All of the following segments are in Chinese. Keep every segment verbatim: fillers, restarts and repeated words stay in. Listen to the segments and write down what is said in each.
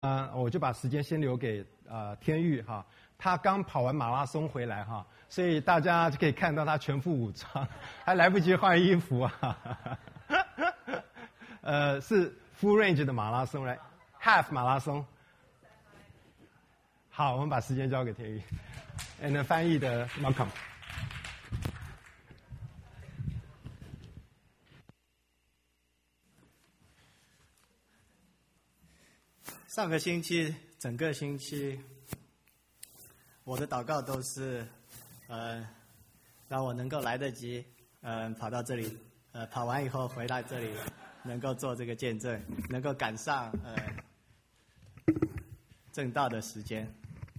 啊、我就把时间先留给呃天玉哈，他刚跑完马拉松回来哈，所以大家就可以看到他全副武装，还来不及换衣服啊。呃，是 full range 的马拉松来 ，half 马拉松。好，我们把时间交给天玉，and 翻译的 Malcolm。 上个星期，整个星期，我的祷告都是，呃，让我能够来得及，呃，跑到这里，呃，跑完以后回来这里，能够做这个见证，能够赶上呃正道的时间。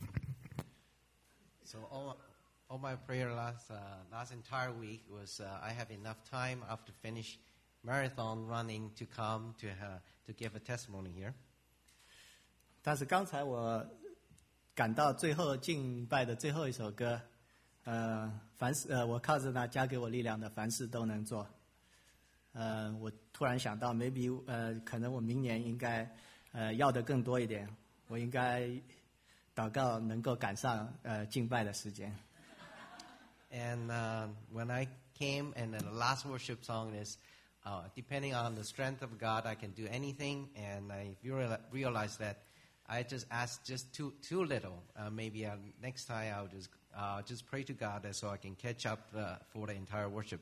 So all, all my prayer last uh, last entire week was uh, I have enough time after finish marathon running to come to uh, to give a testimony here. 但是刚才我赶到最后敬拜的最后一首歌，呃，凡事呃，我靠着那加给我力量的，凡事都能做。呃，我突然想到 ，maybe 呃，可能我明年应该呃要的更多一点，我应该祷告能够赶上呃敬拜的时间。 And uh, when I came, and the last worship song is, uh, depending on the strength of God, I can do anything. And I real, realized that I just asked just too too little. Uh, maybe uh, next time I'll just uh, just pray to God so I can catch up uh, for the entire worship.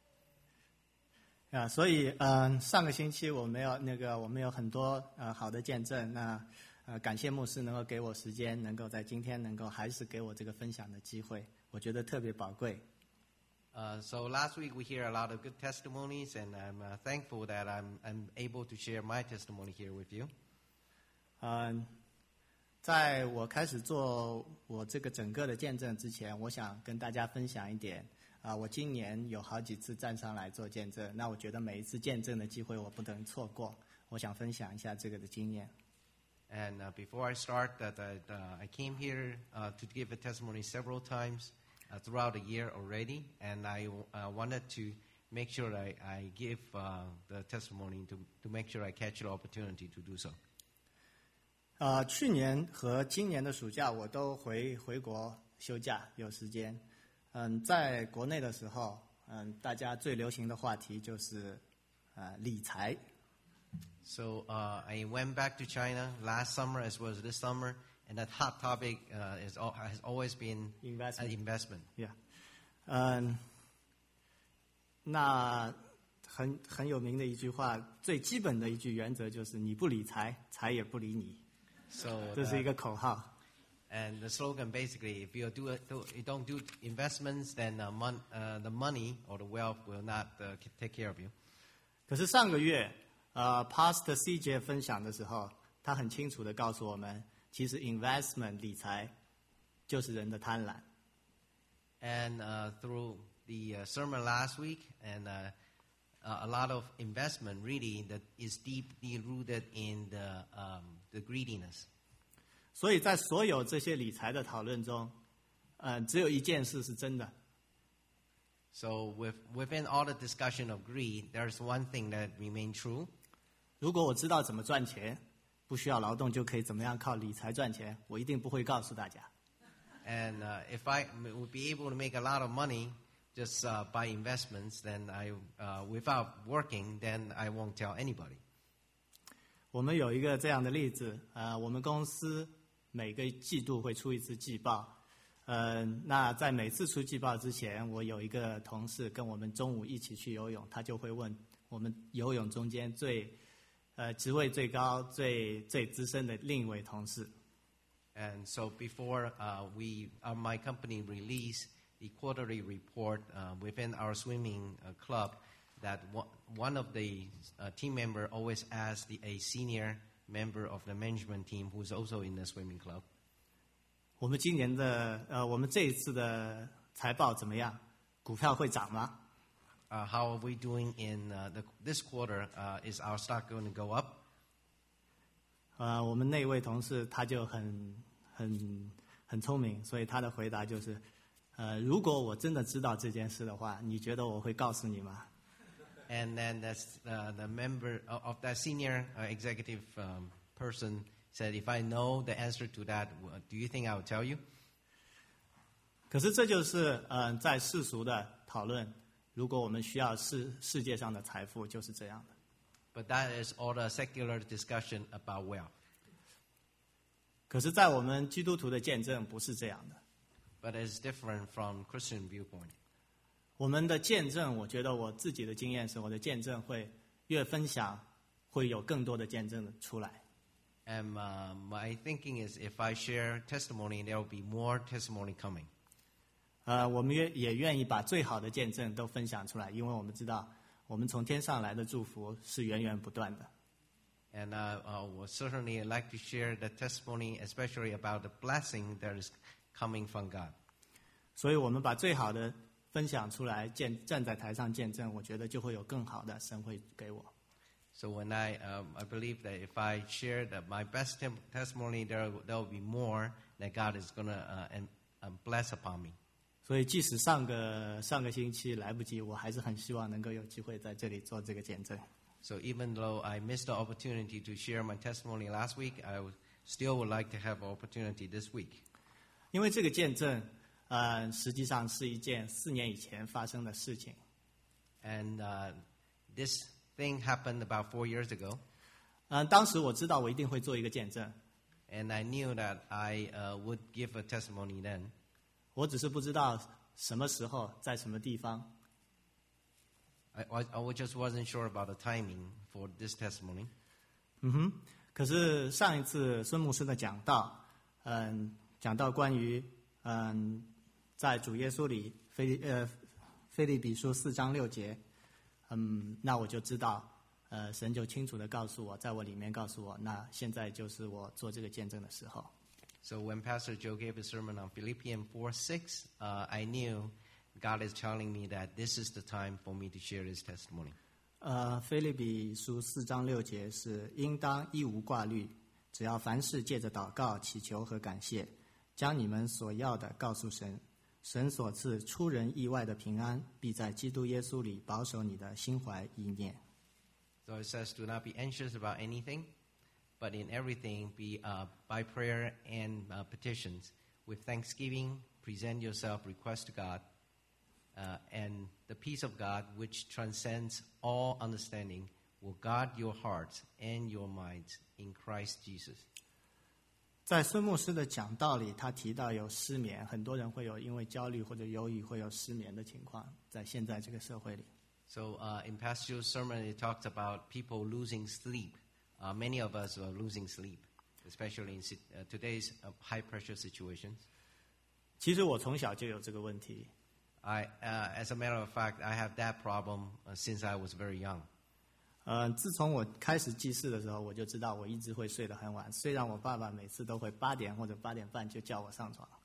啊，所以嗯、呃，上个星期我们有那个我们有很多呃好的见证，那呃感谢牧师能够给我时间，能够在今天能够还是给我这个分享的机会，我觉得特别宝贵。 Uh, so last week we hear a lot of good testimonies, and I'm uh, thankful that I'm I'm able to share my testimony here with you. 嗯，在我开始做我这个整个的见证之前，我想跟大家分享一点啊，我今年有好几次站上来做见证，那我觉得每一次见证的机会我不能错过，我想分享一下这个的经验。 And uh, before I start, that I, uh, I came here uh, to give a testimony several times uh, throughout the year already, and I uh, wanted to make sure I, I give uh, the testimony to to make sure I catch the opportunity to do so. 呃，去年和今年的暑假我都回回国休假，有时间。嗯，在国内的时候，嗯，大家最流行的话题就是呃理财。 So uh, I went back to China last summer as well as this summer, and that hot topic uh, is al- has always been Investment. an investment. Yeah， 嗯，那很很有名的一句话，最基本的一句原则就是你不理财，财也不理你。 So 这是一 the, 个口号。 and the slogan basically, if you do it, do, you don't do investments, then uh, mon, uh, the money or the wealth will not uh, take care of you. 可是上个月，呃 ，Pastor C J 分享的时候，他很清楚的告诉我们，其实 investment 理财就是人的贪婪。 And uh, through the uh, sermon last week, and uh, uh, a lot of investment really that is deeply rooted in the um, the greediness. 所以在所有这些理财的讨论中，呃，只有一件事是真的， So with, within all the discussion of greed, there's one thing that remains true. 如果我知道怎么赚钱，不需要劳动就可以怎么样靠理财赚钱，我一定不会告诉大家。 And uh, if I m- would be able to make a lot of money just uh, by investments, then I, uh, without working, then I won't tell anybody. 我们有一个这样的例子，呃，我们公司每个季度会出一次季报，呃，那在每次出季报之前，我有一个同事跟我们中午一起去游泳，他就会问我们游泳中间最，呃，职位最高、最最资深的另一位同事。 And so before uh, we, uh, my company released the quarterly report uh, within our swimming uh, club, that one, one of the uh, team member always asks the, a senior member of the management team who's also in the swimming club. 我们今年的呃，我们这一次的财报怎么样？股票会涨吗？ Uh, how are we doing in uh, the, this quarter? Uh, is our stock going to go up? 呃，我们那位同事他就很很很聪明，所以他的回答就是，呃，如果我真的知道这件事的话，你觉得我会告诉你吗？ And then that's uh, the member of, of that senior uh, executive um, person said, if I know the answer to that, do you think I will tell you? 可是这就是嗯、呃，在世俗的讨论，如果我们需要世世界上的财富，就是这样的。 But that is all the secular discussion about wealth. 可是，在我们基督徒的见证不是这样的。 But it's different from Christian viewpoint. 我们的见证，我觉得我自己的经验是，我的见证会越分享，会有更多的见证出来。 And uh, my thinking is, if I share testimony, there will be more testimony coming. 呃，我们也也愿意把最好的见证都分享出来，因为我们知道，我们从天上来的祝福是源源不断的。 And uh, uh, would certainly like to share the testimony, especially about the blessing that is coming from God. 所以我们把最好的分享出来，见站在台上见证，我觉得就会有更好的神会给我。 So when I um, I believe that if I share the, my best tem- testimony, there there will be more that God is gonna uh, and, um, bless upon me. 所以即使上个上个星期来不及，我还是很希望能够有机会在这里做这个见证。 So even though I missed the opportunity to share my testimony last week, I would, still would like to have an opportunity this week. 因为这个见证，呃，实际上是一件四年以前发生的事情。 And uh, this thing happened about four years ago. 嗯、呃，当时我知道我一定会做一个见证。 And I knew that I uh, would give a testimony then. 我只是不知道什么时候，在什么地方。 I, I, I just wasn't sure about the timing for this testimony. 嗯哼，可是上一次孙牧师的讲道，嗯，讲到关于嗯，在主耶稣里腓呃腓立比书四章六节，嗯，那我就知道，呃，神就清楚的告诉我，在我里面告诉我，那现在就是我做这个见证的时候。 So when Pastor Joe gave a sermon on Philippians four six, uh, I knew God is telling me that this is the time for me to share His testimony. 呃，腓立比书四章六节是应当一无挂虑，只要凡事借着祷告、祈求和感谢，将你们所要的告诉神，神所赐出人意外的平安，必在基督耶稣里保守你的心怀意念。 So it says, do not be anxious about anything, but in everything be uh, by prayer and uh, petitions, with thanksgiving, present yourself request to God, uh, and the peace of God, which transcends all understanding, will guard your hearts and your minds in Christ Jesus. 在孙牧师的讲道里，他提到有失眠，很多人会有因为焦虑或者忧郁会有失眠的情况，在现在这个社会里。 So uh, in Pastor Joe's sermon, it talks about people losing sleep. Uh, many of us are losing sleep, especially in si- uh, today's uh, high-pressure situations. 其实我从小就有这个问题。 I, uh, as a matter of fact, I have that problem uh, since I was very young. 呃，自从我开始记事的时候，我就知道我一直会睡得很晚。虽然我爸爸每次都会八点或者八点半就叫我上床。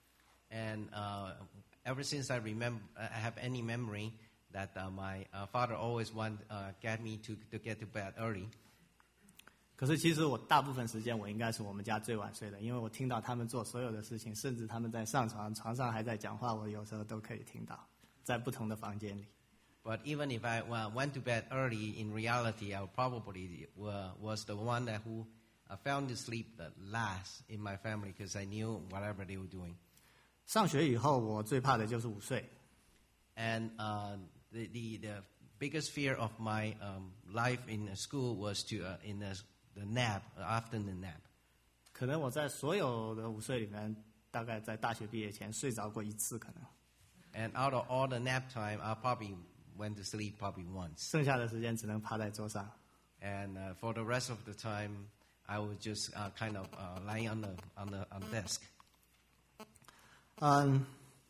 And uh, ever since I remember, I have any memory that uh, my uh, father always want uh, get me to to get to bed early. 可是其实我大部分时间我应该是我们家最晚睡的，因为我听到他们做所有的事情，甚至他们在上床，床上还在讲话，我有时候都可以听到，在不同的房间里。 But even if I uh, went to bed early, in reality, I probably uh, was the one that who uh, found to sleep the last in my family because I knew whatever they were doing. 上学以后，我最怕的就是午睡。 And uh, the, the the biggest fear of my um, life in school was to uh, in the, the nap, afternoon nap. 可能我在所有的午睡里面，大概在大学毕业前睡着过一次，可能。 And out of all the nap time, I probably went to sleep probably once. 剩下的时间只能趴在桌上。 And uh, for the rest of the time, I was just uh, kind of uh, lying on the on the on the desk. 嗯，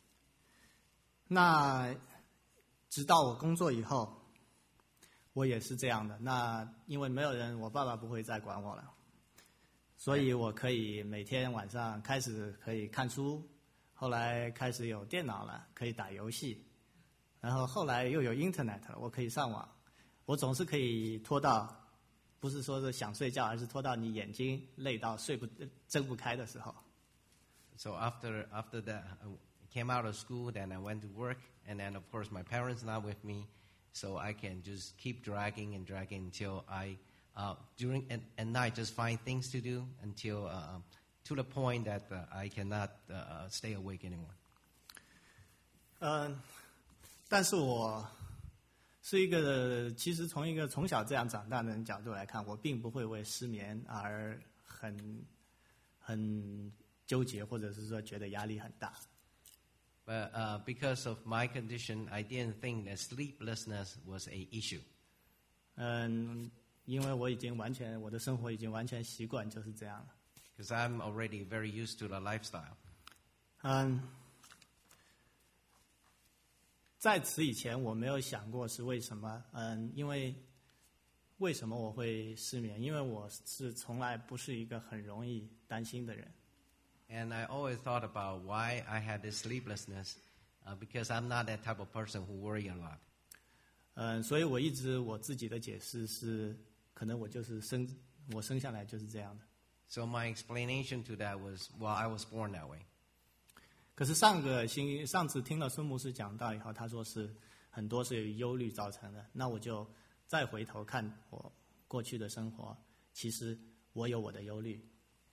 那直到我工作以后，我也是这样的。那因为没有人，我爸爸不会再管我了，所以我可以每天晚上开始可以看书，后来开始有电脑了，可以打游戏，然后后来又有 Internet 了，我可以上网。我总是可以拖到，不是说是想睡觉，而是拖到你眼睛累到睡不睁不开的时候。 So after after that, I came out of school, then I went to work, and then of course my parents not with me, so I can just keep dragging and dragging until I uh, during at, at night just find things to do until uh, to the point that uh, I cannot uh, stay awake anymore. 嗯，但是我是一个，其实从一个从小这样长大的人角度来看，我并不会为失眠而很很纠结，或者是说觉得压力很大。 But uh, because of my condition, I didn't think that sleeplessness was a issue. 嗯，因为我已经完全，我的生活已经完全习惯就是这样了。 Because I'm already very used to the lifestyle. 嗯，在此以前我没有想过是为什么。嗯，因为为什么我会失眠？因为我是从来不是一个很容易担心的人。 And I always thought about why I had this sleeplessness, uh, because I'm not that type of person who worry a lot. 嗯，所以我一直我自己的解释是，可能我就是生我生下来就是这样的。 So my explanation to that was, well, I was born that way. 可是上个星上次听了孙牧师讲道以后，他说是很多是由于忧虑造成的。那我就再回头看我过去的生活，其实我有我的忧虑。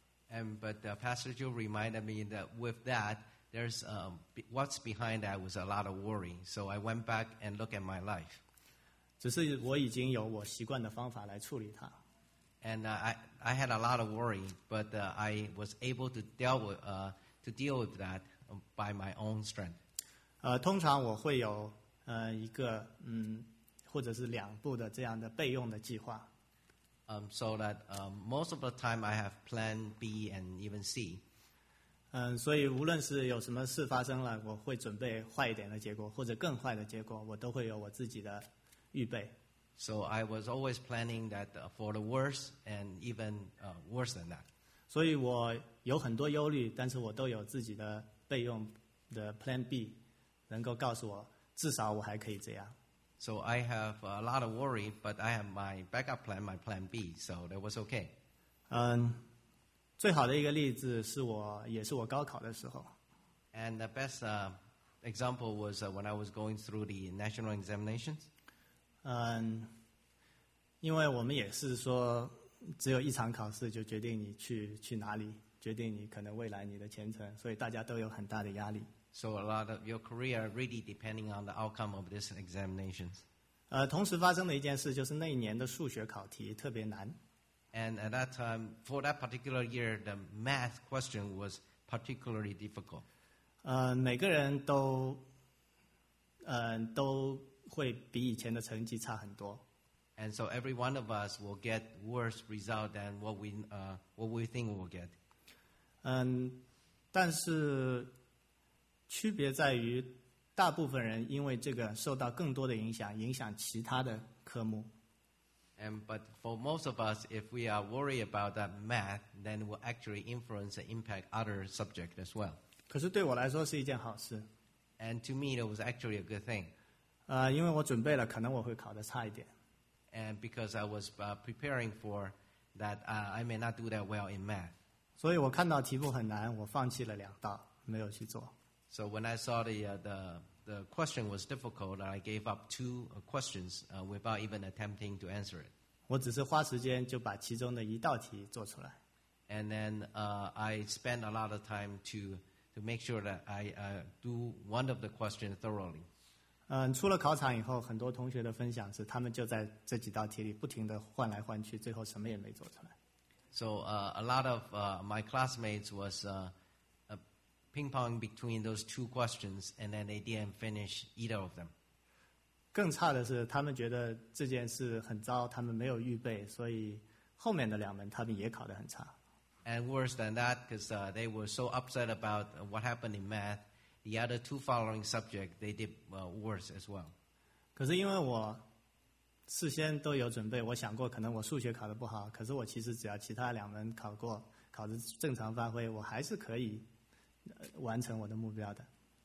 And but uh, Pastor Joe reminded me that with that, there's um, be- what's behind that was a lot of worry. So I went back and looked at my life. 只是我已经有我习惯的方法来处理它。 And uh, I, I had a lot of worry, but uh, I was able to deal with uh, to deal with that by my own strength. 呃，通常我会有呃一个嗯，或者是两步的这样的备用的计划。 Um, so that um, most of the time I have plan B and even C. 嗯，所以无论是有什么事发生了，我会准备坏一点的结果，或者更坏的结果，我都会有我自己的预备。 So I was always planning that uh, for the worst and even uh, worse than that. 所以我有很多忧虑，但是我都有自己的备用的 Plan B， 能够告诉我，至少我还可以这样。 So I have a lot of worry, but I have my backup plan, my plan B, so that was okay. 嗯，最好的一个例子是我，也是我高考的时候。 And the best uh, example was uh, when I was going through the national examinations. 嗯，因为我们也是说，只有一场考试就决定你去去哪里，决定你可能未来你的前程，所以大家都有很大的压力。 So a lot of your career really depending on the outcome of these examinations. 呃，同时发生的一件事就是那一年的数学考题特别难。 And at that time, for that particular year, the math question was particularly difficult. 呃，每个人都，呃，都会比以前的成绩差很多。 And so every one of us will get worse result than what we uh, what we think we'll get. 嗯，但是区别在于，大部分人因为这个受到更多的影响，影响其他的科目。 And but for most of us, if we are worried about that math, then it will actually influence and impact other subjects as well. 可是对我来说是一件好事。 And to me, it was actually a good thing. 呃，因为我准备了，可能我会考得差一点。 And because I was uh, preparing for that, uh, I may not do that well in math. 所以我看到题目很难，我放弃了两道，没有去做。 So when I saw the uh, the the question was difficult, I gave up two uh, questions uh, without even attempting to answer it. 我只是花时间就把其中的一道题做出来。 And then uh, I spent a lot of time to to make sure that I uh, do one of the questions thoroughly. 嗯，出了考场以后，很多同学的分享是，他们就在这几道题里不停地换来换去，最后什么也没做出来。 So uh, a lot of uh, my classmates was uh, uh, ping pong between those two questions, and then they didn't finish either of them. 更差的是，他们觉得这件事很糟，他们没有预备，所以后面的两门他们也考得很差。 And worse than that, because uh, they were so upset about uh, what happened in math, the other two following subjects, they did uh, worse as well. 可是因为我事先都有准备，我想过可能我数学考得不好，可是我其实只要其他两门考过，考得正常发挥，我还是可以、呃、完成我的目标的。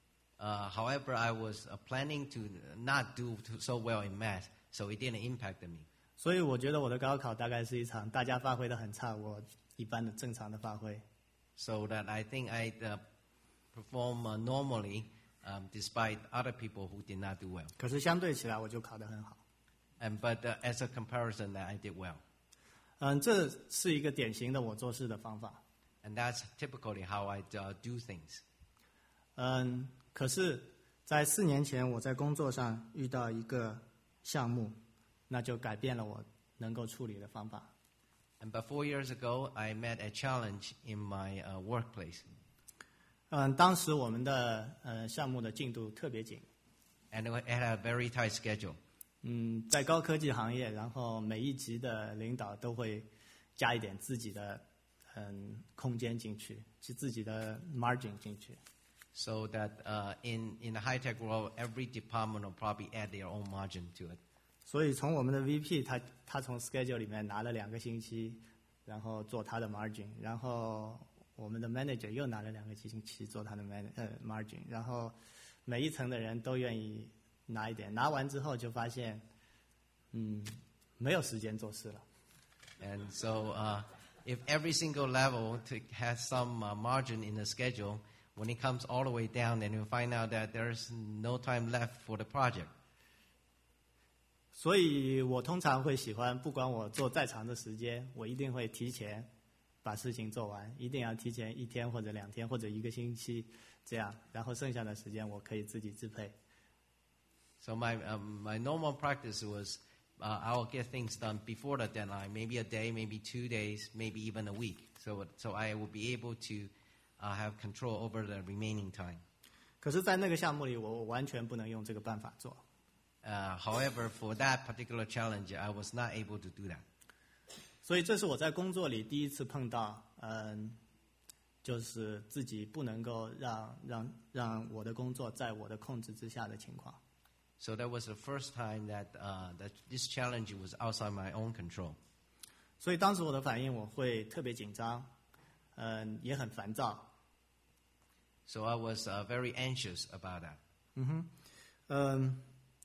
Uh, however, I was uh, planning to not do too, so well in math, so it didn't impact me. 所以我觉得我的高考大概是一场大家发挥得很差，我一般的正常的发挥。 So that I think I uh, perform uh, normally, um, despite other people who did not do well. 可是相对起来，我就考得很好。 And but uh, as a comparison, that I did well. 嗯，这是一个典型的我做事的方法。 And that's typically how I uh, do things. 嗯，可是，在四年前，我在工作上遇到一个项目，那就改变了我能够处理的方法。 And about four years ago, I met a challenge in my uh, workplace. 嗯，当时我们的呃项目的进度特别紧。 And it had a very tight schedule. 嗯，在高科技行业，然后每一级的领导都会加一点自己的嗯空间进去，是自己的 margin 进去。 So that uh, in, in the high-tech world, every department will probably add their own margin to it. 所以从我们的 V P 他他从 schedule 里面拿了两个星期，然后做他的 margin， 然后我们的 manager 又拿了两个星期做他的 man 呃 margin， 然后每一层的人都愿意拿一点，拿完之后就发现，嗯，没有时间做事了。 And so uh, if every single level to, has some uh, margin in the schedule, when it comes all the way down, then you find out that there's no time left for the project. 所以我通常会喜欢，不管我做再长的时间，我一定会提前把事情做完，一定要提前一天或者两天或者一个星期这样，然后剩下的时间我可以自己支配。 So my um, my normal practice was uh, I'll get things done before the deadline, maybe a day, maybe two days, maybe even a week. So so I will be able to uh, have control over the remaining time. 可是，在那个项目里，我我完全不能用这个办法做。 Uh, however, for that particular challenge, I was not able to do that. 所以，这是我在工作里第一次碰到，嗯，就是自己不能够让让让我的工作在我的控制之下的情况。 So that was the first time that uh, that this challenge was outside my own control. 所以当时我的反应，我会特别紧张，嗯，也很烦躁。 So I was uh, very anxious about that. 嗯哼，嗯，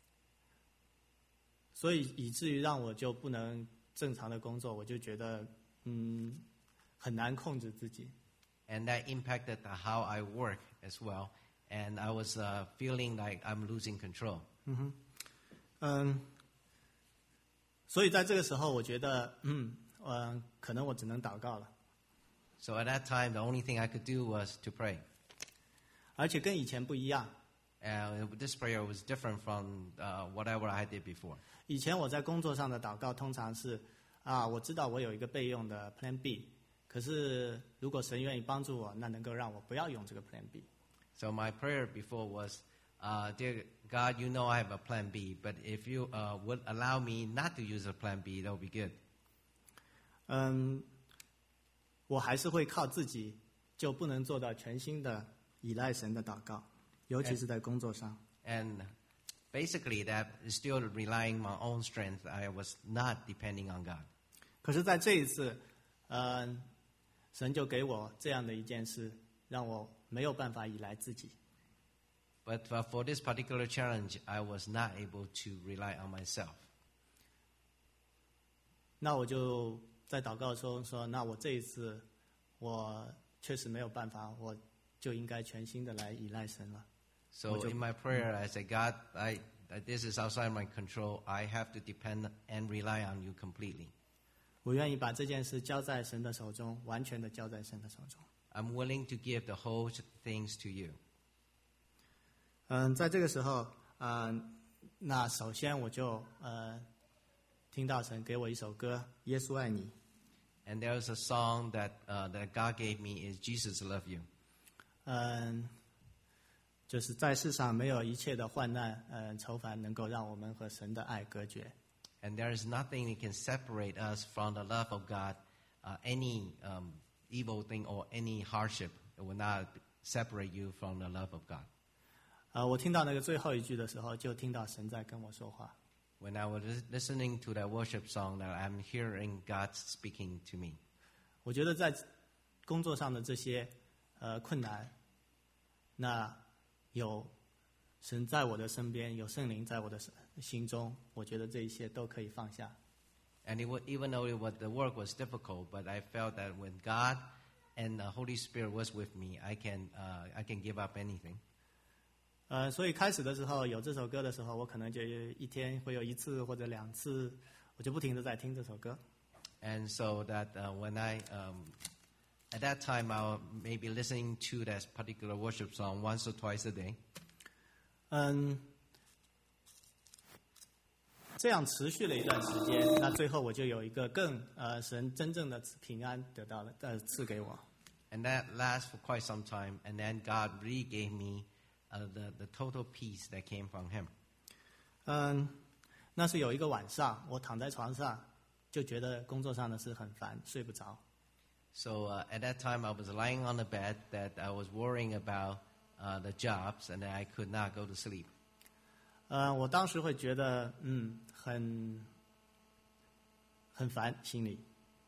所以以至于让我就不能正常的工作，我就觉得嗯很难控制自己。 And that impacted how I work as well. And I was uh, feeling like I'm losing control. 嗯哼，嗯，所以在这个时候，我觉得嗯呃，可能我只能祷告了。 So at that time, the only thing I could do was to pray. 而且跟以前不一样。 And this prayer was different from uh, whatever I did before. 以前我在工作上的祷告通常是啊，我知道我有一个备用的 Plan B， 可是如果神愿意帮助我，那能够让我不要用这个 Plan B。 So my prayer before was, uh, Dear God, you know I have a Plan B, but if you uh, would allow me not to use a Plan B, that would be good. 嗯，我还是会靠自己，就不能做到全心的依赖神的祷告，尤其是在工作上。 And basically, that is still relying on my own strength. I was not depending on God. 可是在这一次，嗯，神就给我这样的一件事，让我没有办法依赖自己。 But uh, for this particular challenge, I was not able to rely on myself. 那我就在祷告中说，那我这一次我确实没有办法，我就应该全心的来依赖神了。 So in my prayer, I said, God, I, this is outside my control. I have to depend and rely on you completely. 我愿意把这件事交在神的手中，完全的交在神的手中。 I'm willing to give the whole things to you. 嗯，在这个时候，嗯，那首先我就呃听到神给我一首歌《耶稣爱你》。 And there's a song that uh, that God gave me is Jesus Love You. 嗯，就是在世上没有一切的患难、嗯愁烦能够让我们和神的爱隔绝。 And there is nothing that can separate us from the love of God. Uh, any um, evil thing or any hardship will not separate you from the love of God. 啊、我听到那个最后一句的时候，就听到神在跟我说话。 When I was listening to that worship song, that I'm hearing God speaking to me. 我觉得在工作上的这些呃困难，那有神在我的身边，有圣灵在我的心中，我觉得这一切都可以放下。 And it was, even though it was, the work was difficult, but I felt that when God and the Holy Spirit was with me, I can uh, I can give up anything. 呃，所以开始的时候有这首歌的时候，我可能就一天会有一次或者两次，我就不停的在听这首歌。 And so that uh, when I, um, at that time, I'll maybe listening to that particular worship song once or twice a day. 嗯，这样持续了一段时间，那最后我就有一个更呃神真正的平安得到了，呃赐给我。 And that lasts for quite some time. And then God really gave me uh, the, the total peace that came from Him. 嗯，那是有一个晚上，我躺在床上，就觉得工作上的事很烦，睡不着。 So uh, at that time, I was lying on the bed that I was worrying about uh, the jobs, and I could not go to sleep. 呃，我当时会觉得，嗯，很很烦，心里。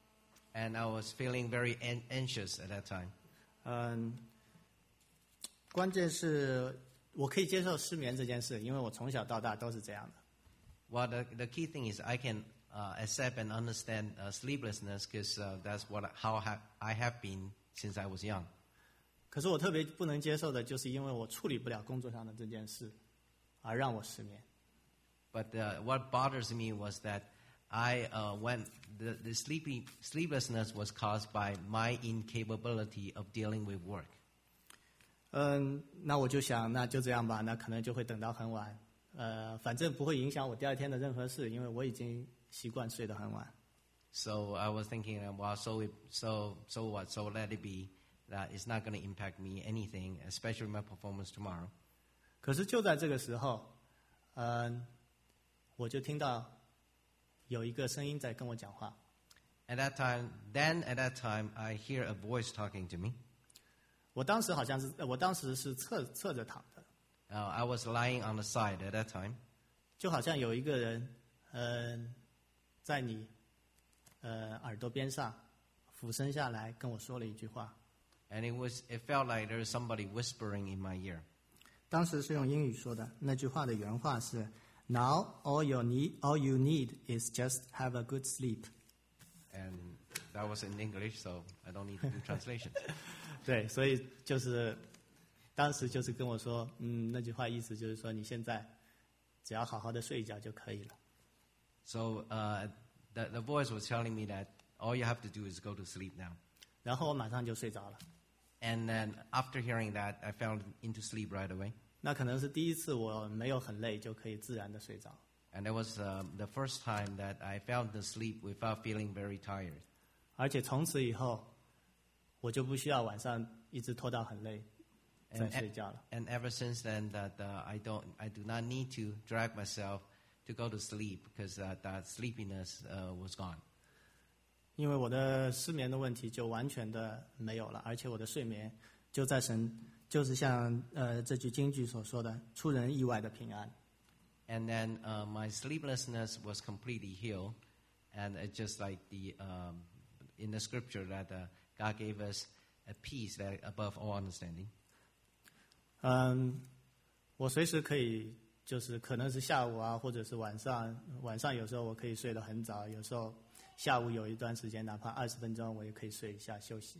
And I was feeling very an- anxious at that time. 嗯，关键是我可以接受失眠这件事，因为我从小到大都是这样的。 Well, the, the key thing is I can uh, accept and understand uh, sleeplessness because uh, that's what how I have, I have been since I was young. 可是我特别不能接受的，就是因为我处理不了工作上的这件事，而让我失眠。 But uh, what bothers me was that I uh, went the, the sleepy sleeplessness was caused by my incapability of dealing with work. 嗯，那我就想，那就这样吧，那可能就会等到很晚。呃，反正不会影响我第二天的任何事，因为我已经习惯睡得很晚。 So I was thinking, well, so it, so so what? So let it be. That it's not going to impact me anything, especially my performance tomorrow. 可是就在这个时候，嗯，我就听到有一个声音在跟我讲话。 At that time, then at that time, I hear a voice talking to me. 我当时好像是，我当时是侧侧着躺的， Uh, I was lying on the side at that time, 就好像有一个人，嗯，在你呃耳朵边上俯身下来跟我说了一句话。 and it was it felt like there was somebody whispering in my ear. 当时是用英语说的，那句话的原话是 ：“Now all you need, all you need is just have a good sleep。” And that was in English, so I don't need to do translation. 对，所以就是当时就是跟我说，嗯，那句话意思就是说，你现在只要好好的睡一觉就可以了。 So uh, the, the voice was telling me that all you have to do is go to sleep now. 然后我马上就睡着了。 And then after hearing that, I fell into sleep right away. 那可能是第一次我没有很累就可以自然的睡着。 And that was uh, the first time that I fell into sleep without feeling very tired. 而且从此以后，我就不需要晚上一直拖到很累再 And, 睡觉了。 and ever since then, that uh, I don't, I do not need to drag myself to go to sleep because uh, that sleepiness uh, was gone. 因为我的失眠的问题就完全的没有了，而且我的睡眠就在神，就是像呃这句京剧所说的，出人意外的平安。 And then uh, my sleeplessness was completely healed, and it's just like the um, in the scripture that uh, God gave us a peace that above all understanding. 嗯，我随时可以，就是可能是下午啊，或者是晚上，晚上有时候我可以睡得很早，有时候下午有一段时间，哪怕二十分钟，我也可以睡一下休息。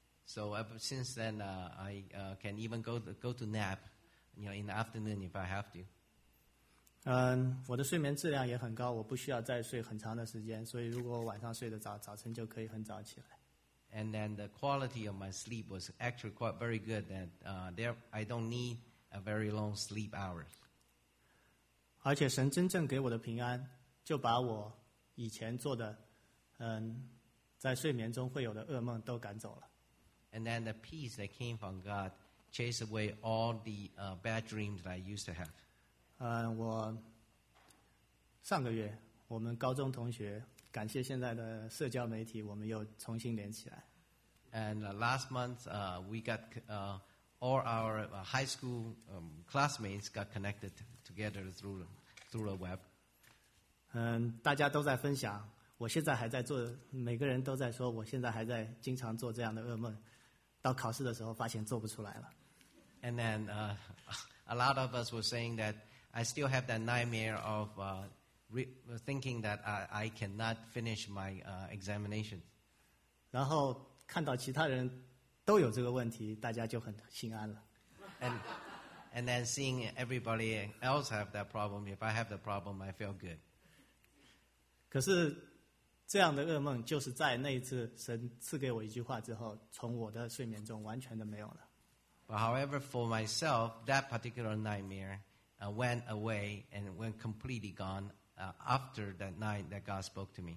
So ever since then, uh, I uh, can even go to, go to nap, you know, in the afternoon if I have to. 嗯，我的睡眠质量也很高，我不需要再睡很长的时间，所以如果我晚上睡得早，早晨就可以很早起来。 And then the quality of my sleep was actually quite very good. That uh, there, I don't need a very long sleep hours. 而且神真正给我的平安，就把我以前做的，嗯，在睡眠中会有的噩梦都赶走了。 And then the peace that came from God chased away all the uh, bad dreams that I used to have. 嗯，我上个月我们高中同学，感谢现在的社交媒体，我们又重新连起来。 And uh, last month, uh, we got uh, all our uh, high school um, classmates got connected together through through the web. 嗯，大家都在分享，我现在还在做，每个人都在说，我现在还在经常做这样的噩梦，到考试的时候发现做不出来了。 And then uh, a lot of us were saying that I still have that nightmare of uh, re- thinking that I, I cannot finish my uh, examination. 然后看到其他人都有这个问题，大家就很心安了。 And and then seeing everybody else have that problem, if I have the problem, I feel good. 可是这样的噩梦就是在那一次神赐给我一句话之后，从我的睡眠中完全的没有了。 But however, for myself, that particular nightmare uh, went away and went completely gone uh, after that night that God spoke to me.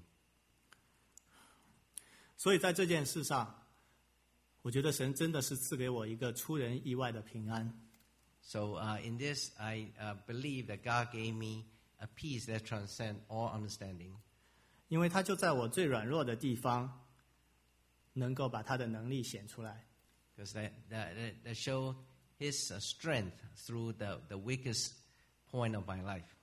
所以在这件事上，我觉得神真的是赐给我一个出人意外的平安。 So uh, in this, I uh, believe that God gave me a peace that transcends all understanding. 因为他就在我最软弱的地方，能够把他的能力显出来。 Because that, that, that show His uh, strength through the, the weakest point of my life.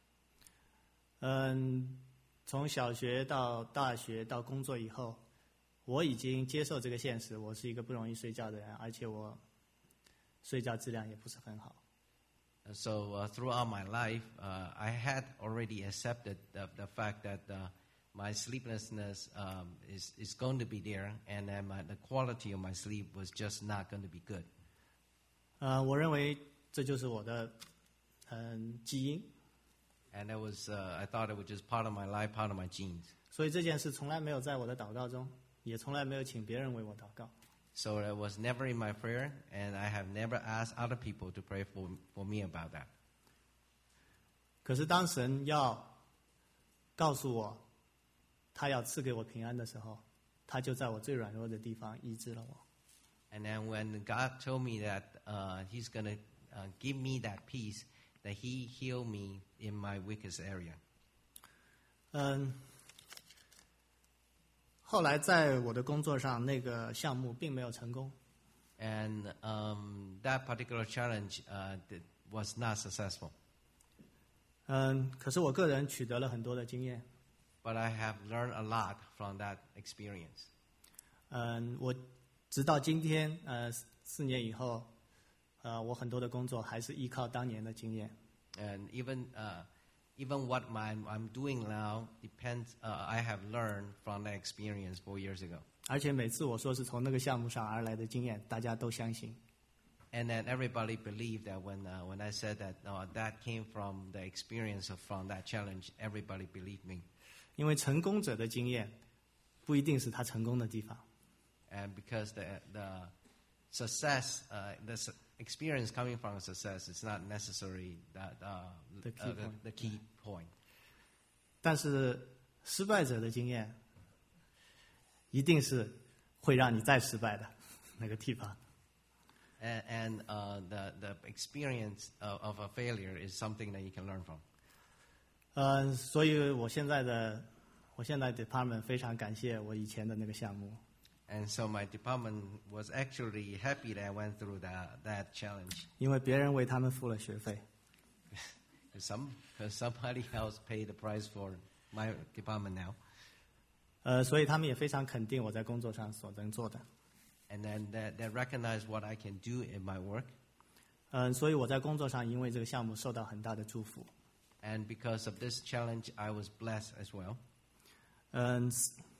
嗯，从小学到大学到工作以后，我已经接受这个现实，我是一个不容易睡觉的人，而且我睡觉质量也不是很好。 So uh, throughout my life, uh, I had already accepted the, the fact that uh, my sleeplessness um, is, is going to be there, and then my, the quality of my sleep was just not going to be good. 呃，我认为这就是我的嗯基因。 And that was, uh, I thought it was just part of my life, part of my genes. 所以这件事从来没有在我的祷告中，也从来没有请别人为我祷告。 So it was never in my prayer, and I have never asked other people to pray for, for me about that. 可是当神要告诉我，他要赐给我平安的时候，他就在我最软弱的地方医治了我。 And then when God told me that uh, He's going to uh, give me that peace, that He healed me in my weakest area. 嗯，后来在我的工作上，那个项目并没有成功。 And um, that particular challenge uh, did, was not successful. 嗯，可是我个人取得了很多的经验。 But I have learned a lot from that experience. 嗯，我直到今天，呃，四年以后，呃，我很多的工作还是依靠当年的经验。 And even uh, even what my, I'm doing now depends. Uh, I have learned from that experience four years ago. 而且每次我说是从那个项目上而来的经验，大家都相信。 And then everybody believed that when uh, when I said that uh, that came from the experience of from that challenge, everybody believed me. 因为成功者的经验，不一定是他成功的地方。 And because the the success, uh, the su- experience coming from success is not necessarily that uh, The key uh, the, point. the key point. 但是失败者的经验，一定是会让你再失败的那个地方。 And, and uh, the the experience of, of a failure is something that you can learn from. 呃，所以我现在的我现在 department 非常感谢我以前的那个项目。 And so my department was actually happy that I went through that that challenge. 因为别人为他们付了学费。 Because some, because somebody else paid the price for my department now. 呃，所以他们也非常肯定我在工作上所能做的。 And then they, they recognize what I can do in my work. 嗯，所以我在工作上因为这个项目受到很大的祝福。 And because of this challenge, I was blessed as well. 嗯，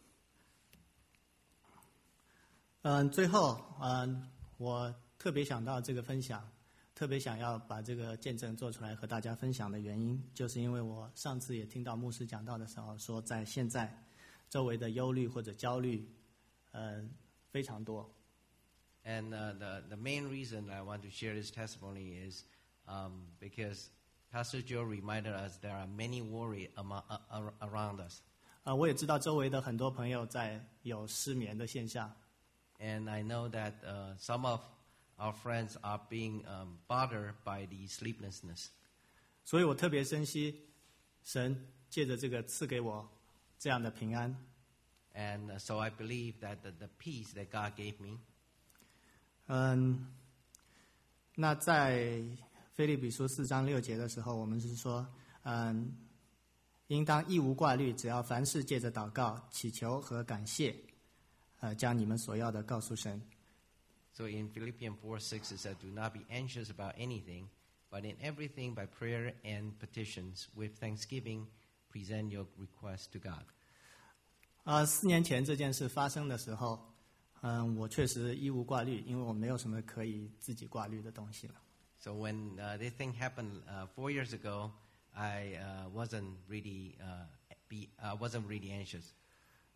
嗯，最后，嗯，我特别想到这个分享，特别想要把这个见证做出来和大家分享的原因，就是因为我上次也听到牧师讲到的时候说，在现在周围的忧虑或者焦虑，嗯，非常多。 And uh, the, the main reason I want to share this testimony is um, because Pastor Joe reminded us there are many worry among, uh, around us. 啊、我也知道周围的很多朋友在有失眠的现象。 And I know that uh, some of our friends are being um, bothered by the sleeplessness. 所以我特别珍惜神借着这个赐给我这样的平安。 And uh, so I believe that the, the peace that God gave me. 嗯，那在腓立比书四章六节的时候，我们是说，嗯，应当一无挂虑，只要凡事借着祷告、祈求和感谢，呃，将你们所要的告诉神。 So in Philippians four six it said, "Do not be anxious about anything, but in everything by prayer and petitions with thanksgiving present your requests to God." 啊、四年前这件事发生的时候，嗯，我确实一无挂虑，因为我没有什么可以自己挂虑的东西了。 So when uh, this thing happened uh, four years ago, I uh, wasn't really uh, be uh, wasn't really anxious.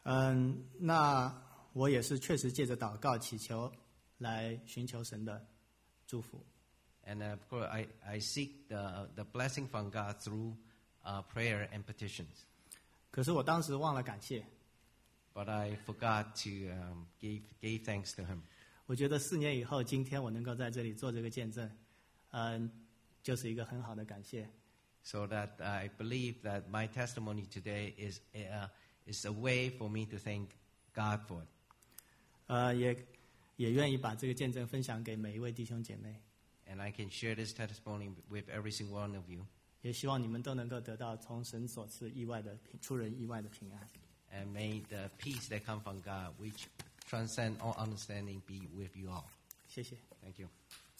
嗯，那我也是确实借着祷告祈求来寻求神的祝福。 And uh, of course, I, I seek the, the blessing from God through uh, prayer and petitions. 可是我当时忘了感谢。 But I forgot to um, give, give thanks to Him. 我觉得四年以后，今天我能够在这里做这个见证，嗯，就是一个很好的感谢。 So that I believe that my testimony today is a, uh, is a way for me to thank God for it. 呃，也也愿意把这个见证分享给每一位弟兄姐妹。 And I can share this testimony with every single one of you. 也希望你们都能够得到从神所赐意外的平出人意外的平安。 And may the peace that comes from God, which transcends all understanding, be with you all. 谢谢。 Thank you.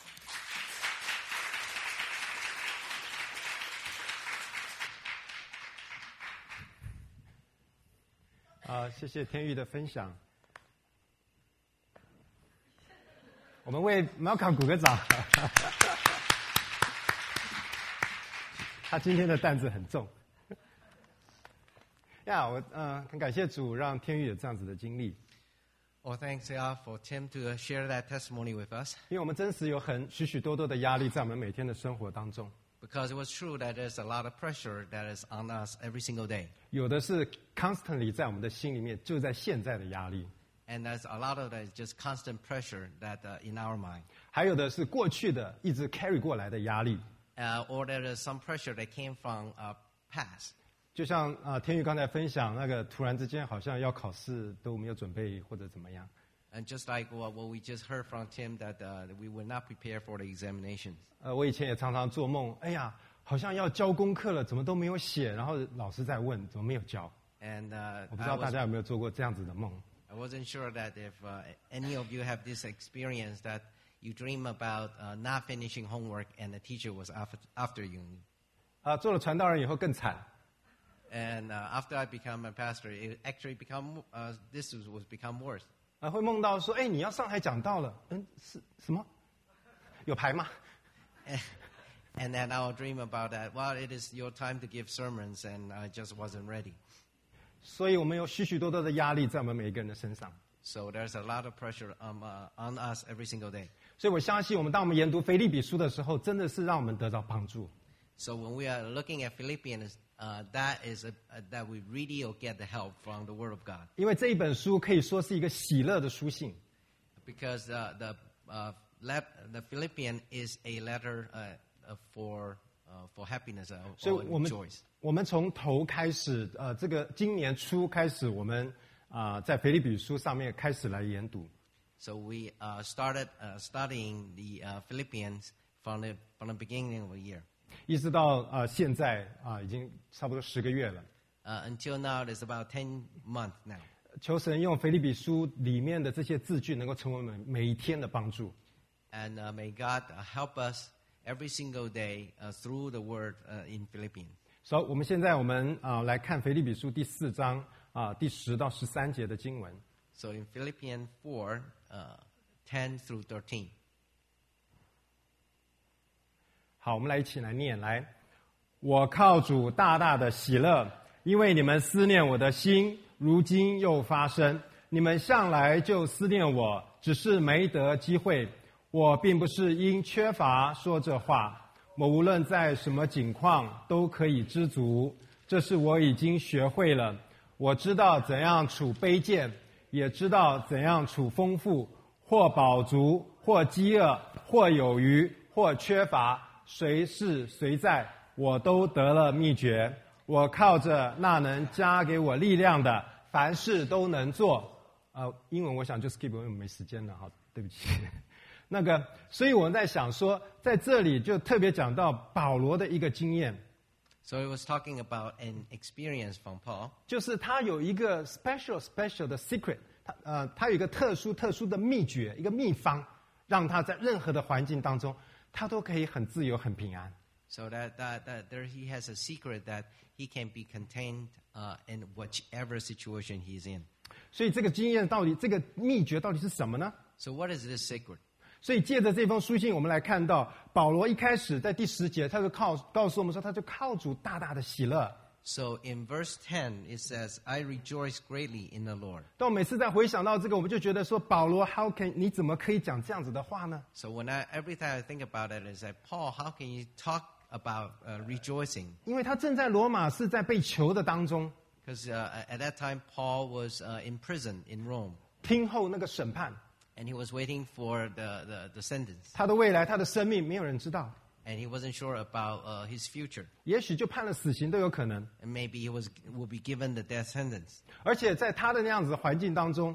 啊，谢谢天玉的分享。我们为 Malcolm 鼓个掌。他今天的担子很重。呀，我嗯、呃、很感谢主，让天玉有这样子的经历。 Well, thanks God for Tim to share that testimony with us. 因为我们真实有很许许多多的压力在我们每天的生活当中。 Because it was true that there's a lot of pressure that is on us every single day. 有的是 constantly 在我们的心里面，就在现在的压力。 And there's a lot of that is just constant pressure that uh, in our mind. 还有的是过去的一直 carry 过来的压力。 Uh, or there is some pressure that came from uh, past. 就像啊、呃，天玉刚才分享那个，突然之间好像要考试都没有准备或者怎么样。 And just like what, what we just heard from Tim, that uh, we were not prepared for the examinations. 呃，我以前也常常做梦，哎呀，好像要交功课了，怎么都没有写，然后老师在问怎么没有交。 And uh, 我不知 I, 道大 was, 家有没有做过这样子的梦。 I wasn't sure that if uh, any of you have this experience that you dream about uh, not finishing homework and the teacher was after, after you. 啊、做了传道人以后更惨。 And uh, after I became a pastor, it actually become uh, this was, was become worse. 啊、会梦到说，哎，你要上台讲道了，嗯，是什么？有排吗？ And then I'll dream about that. Well, it is your time to give sermons, and I just wasn't ready. 所以我们有许许多多的压力在我们每一个人的身上。 So there's a lot of pressure um, uh, on us every single day. 所以我相信，我们当我们研读腓立比书的时候，真的是让我们得到帮助。 So when we are looking at Philippians, uh, that is a, uh, that we really will get the help from the Word of God. 因为这一本书可以说是一个喜乐的书信， Because uh, the uh, let, the Philippian is a letter uh, uh, for uh, for happiness uh, 所以 or 我们 joys. 我们从头开始，呃，这个今年初开始，我们啊、呃、在腓立比书上面开始来研读。 So we uh, started uh, studying the uh, Philippians from the from the beginning of the year. 一直到呃现在啊、已经差不多十个月了。 Uh, until now, it's about ten months now. 求神用腓立比书里面的这些字句，能够成为我们每一天的帮助。 And uh, may God uh, help us every single day uh, through the Word uh, in Philippians. 所以，我们现在我们啊、来看腓立比书第四章啊、第十到十三节的经文。 So in Philippians four, uh, ten through thirteen. 好，我们来一起来念。来，我靠主大大的喜乐，因为你们思念我的心，如今又发生。你们向来就思念我，只是没得机会。我并不是因缺乏说这话，我无论在什么境况都可以知足，这是我已经学会了。我知道怎样处卑贱，也知道怎样处丰富，或饱足，或饥饿，或有余，或缺乏。谁是谁在，我都得了秘诀。我靠着那能加给我力量的，凡事都能做。呃，英文我想就 skip， 因为我没时间了，好，对不起。那个，所以我在想说，在这里就特别讲到保罗的一个经验， So it was talking about an experience from Paul. 就是他有一个 special special 的 secret， 他呃，他有一个特殊特殊的秘诀，一个秘方，让他在任何的环境当中，他都可以很自由、很平安。 So that, that, that there he has a secret that he can be contained uh, in whichever situation he's in. 所以这个经验到底，这个秘诀到底是什么呢？ So what is this secret? 所以借着这封书信，我们来看到保罗一开始在第十节，他就靠告诉我们说，他就靠主大大的喜乐。 So in verse ten, it says, I rejoice greatly in the Lord. 但我每次在回想到这个，我们就觉得说，保罗 ，How can 你怎么可以讲这样子的话呢？ So when I, every time I think about it, I say, Paul, how can you talk about uh, rejoicing? 因为他正在罗马是在被囚的当中， Because uh, at that time, Paul was uh, in prison in Rome, 听候那个审判， and he was waiting for the, the, the sentence. 他的未来，他的生命，没有人知道， And he wasn't sure about uh, his future. 也许就判了死刑都有可能。 And maybe he was will be given the death sentence. 而且在他的那样子的环境当中，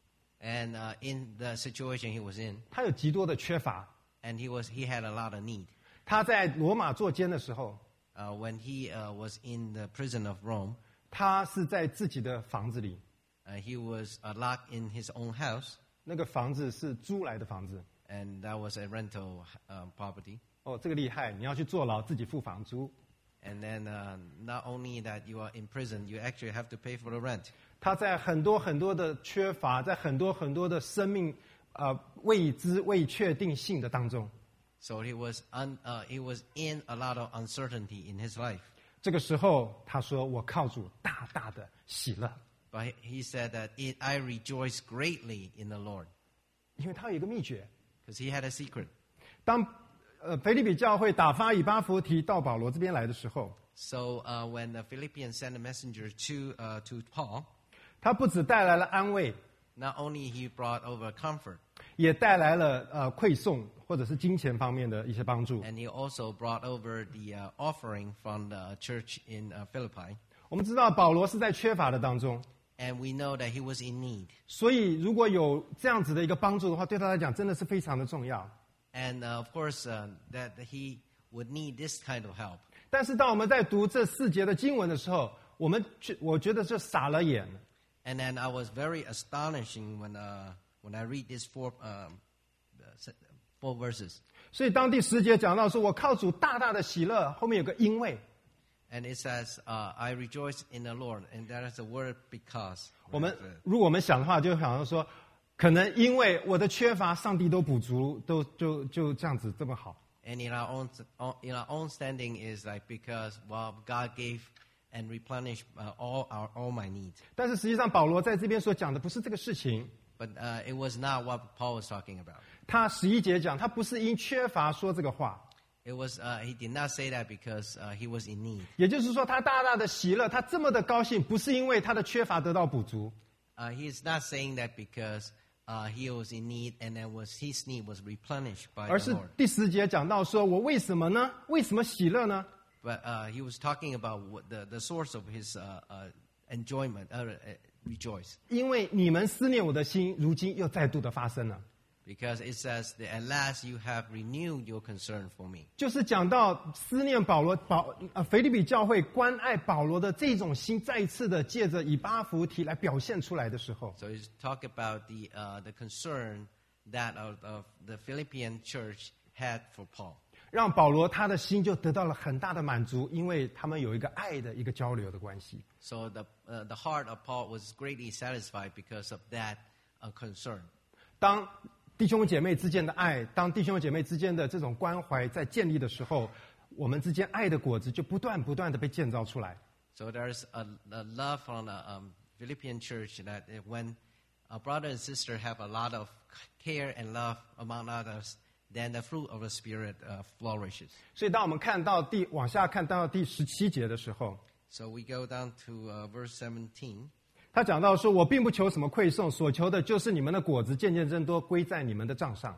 And uh, in the situation he was in, 他有极多的缺乏。 and he was he had a lot of need. 他在罗马坐监的时候， Uh, when he uh, was in the prison of Rome, 他是在自己的房子里， uh, he was uh, locked in his own house, 那个房子是租来的房子。 and that was a rental uh, property. 哦，这个厉害！你要去坐牢，自己付房租。 And then uh, not only that you are in prison, you actually have to pay for the rent. 他在很多很多的缺乏，在很多很多的生命呃未知、未确定性的当中， So he was un, uh, he was in a lot of uncertainty in his life. 这个时候他说：“我靠主大大的喜乐。 But he said that it, I rejoice greatly in the Lord, ” 因为他有一个秘诀， because he had a secret. 当呃腓立比教会打发以巴弗提到保罗这边来的时候， So uh, when the Philippians sent a messenger to uh, to Paul, 他不只带来了安慰， not only he brought over comfort, 也带来了呃馈送或者是金钱方面的一些帮助。 and he also brought over the uh, offering from the church in uh, Philippi. 我们知道保罗是在缺乏的当中， And we know that he was in need. 所以如果有这样子的一个帮助的话，对他来讲真的是非常的重要。 And uh, of course, uh, that he would need this kind of help. 但是当我们在读这四节的经文的时候，我们觉我觉得就傻了眼。 And then I was very astonishing when uh, when I read these four um, uh, four verses. 所以当第十节讲到说我靠主大大的喜乐，后面有个因为， And it says, uh, "I rejoice in the Lord," and that is the word "because." 我们如果我们想的话，就好像说，可能因为我的缺乏，上帝都补足，都就就这样子这么好。 And in our own in our own standing is like because well God gave and replenished uh, all our all my needs. 但是实际上保罗在这边所讲的不是这个事情， But uh, it was not what Paul was talking about. 他十一节讲，他不是因缺乏说这个话， It was uh, he did not say that because uh, he was in need. 也就是说，他大大的喜乐，他这么的高兴，不是因为他的缺乏得到补足， Uh, he is not saying that because uh, he was in need and then was his need was replenished by 而 the 是 Lord. 第十节讲到说，我为什么呢？为什么喜乐呢？ But uh, he was talking about what the, the source of his uh, uh, enjoyment, uh, uh, rejoice. 因为你们思念我的心，如今又再度的发生了。 Because it says that at last you have renewed your concern for me. 就是讲到思念保罗保呃腓立比教会关爱保罗的这种心，再一次的借着以巴弗提来表现出来的时候， So he's talk about the uh, the concern that of, of the Philippian church had for Paul. 让保罗他的心就得到了很大的满足，因为他们有一个爱的一个交流的关系。 So the uh, the heart of Paul was greatly satisfied because of that uh, concern. 当弟兄姐妹之间的爱，当弟兄姐妹之间的这种关怀在建立的时候，我们之间爱的果子就不断不断的被建造出来。 So there's a, a love from the um, Philippian church that when a brother and sister have a lot of care and love among others, then the fruit of the Spirit uh, flourishes. 所以当我们看到第往下看到第十七节的时候， So we go down to uh, verse seventeen. 他讲到说：“我并不求什么馈送，所求的就是你们的果子渐渐增多，归在你们的账上。”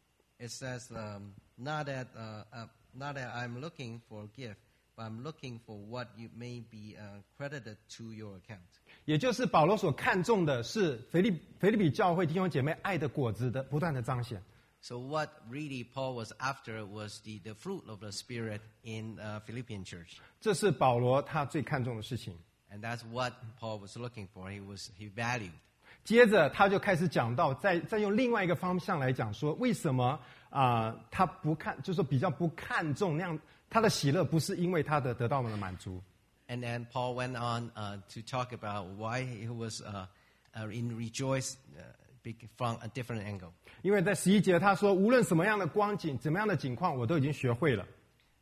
It says, um, not that uh, uh, not that I'm looking for a gift, but I'm looking for what you may be uh, credited to your account. 也就是保罗所看重的是腓利腓利比教会弟兄姐妹爱的果子的不断的彰显。 So what really Paul was after was the, the fruit of the Spirit in uh, Philippian church. 这是保罗他最看重的事情。 And that's what Paul was looking for. He was he valued. 接着他就开始讲到，再再用另外一个方向来讲说，为什么啊、呃、他不看，就是说比较不看重那样他的喜乐，不是因为他的得到了满足。 And then Paul went on uh, to talk about why he was uh, uh, in rejoice uh, from a different angle. 因为在十一节他说，无论什么样的光景，怎么样的景况，我都已经学会了。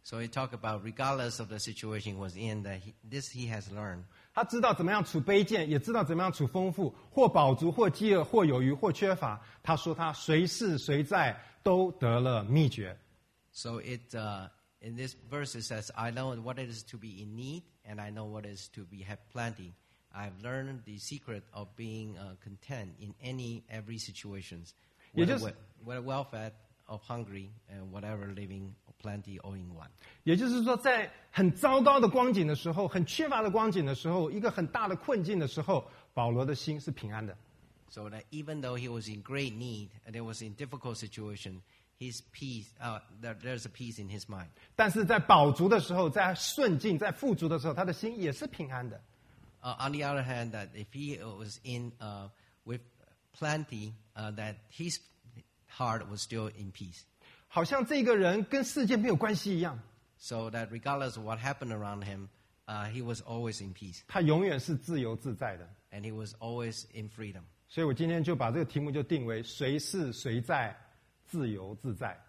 So he talked about regardless of the situation he was in, that he, this he has learned. 他知道怎么样处卑贱，也知道怎么样处丰富，或饱足，或饥饿，或有余，或缺乏。他说他随事随在都得了秘诀。 So it uh, in this verse it says, I know what it is to be in need, and I know what it is to be have plenty. I've learned the secret of being uh, content in any every situations, whether, 也就是- whether well fed or hungry, and whatever living or plenty all in one. 也就是说，在很糟糕的光景的时候，很缺乏的光景的时候，一个很大的困境的时候，保罗的心是平安的。 So that even though he was in great need and it was in difficult situation, his peace, uh, there, there's a peace in his mind. 但是在饱足的时候，在顺境、在富足的时候，他的心也是平安的。 Uh, on the other hand, that if he was in uh, with plenty, uh, that his heart was still in peace. 好像这个人跟世界没有关系一样， So that regardless of what happened around him, uh, he was always in peace 他永远是自由自在的。 and he was always in freedom. 所以我今天就把这个题目就定为“随是随在，自由自在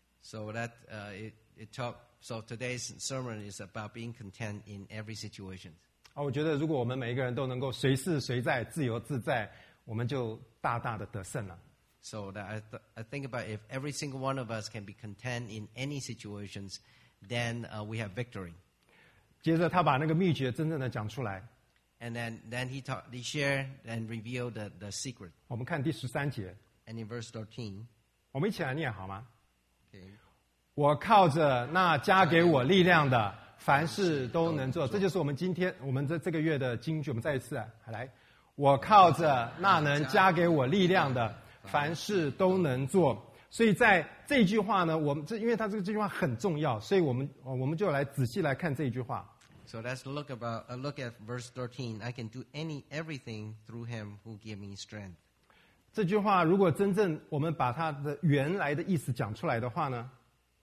So that uh, it, it talk, so today's sermon is about being content in every situation. ”。 啊，我觉得如果我们每一个人都能够随是随在，自由自在，我们就大大的得胜了。 So that I, th- I think about if every single one of us can be content in any situations, then uh, we have victory. 接着他把那个秘诀真正的讲出来， And then, then he, talk, he shared and revealed the, the secret. 我们看第十三节， And in verse thirteen, 我们一起来念好吗？ okay, 我靠着那加给我力量的，凡事都能做。这就是我们今天我们这这个月的金句。我们再一次啊，来，我靠着那能加给我力量的，凡事都能做。所以在这句话呢，我们这因为它这个这句话很重要，所以我们我们就来仔细来看这一句话。 so let's look about uh, look at verse thirteen. I can do any everything through him who give me strength. 这句话如果真正我们把它的原来的意思讲出来的话呢，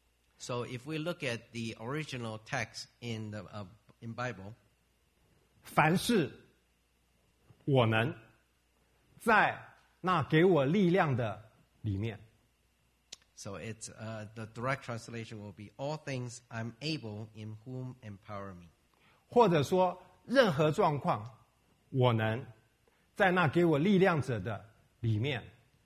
So if we look at the original text in the uh, in Bible, 凡事我能在那给我力量的里面。 so it's uh, the direct translation will be all things I'm able in whom empower me. 或者说任何状况，我能在那给我力量者的里面。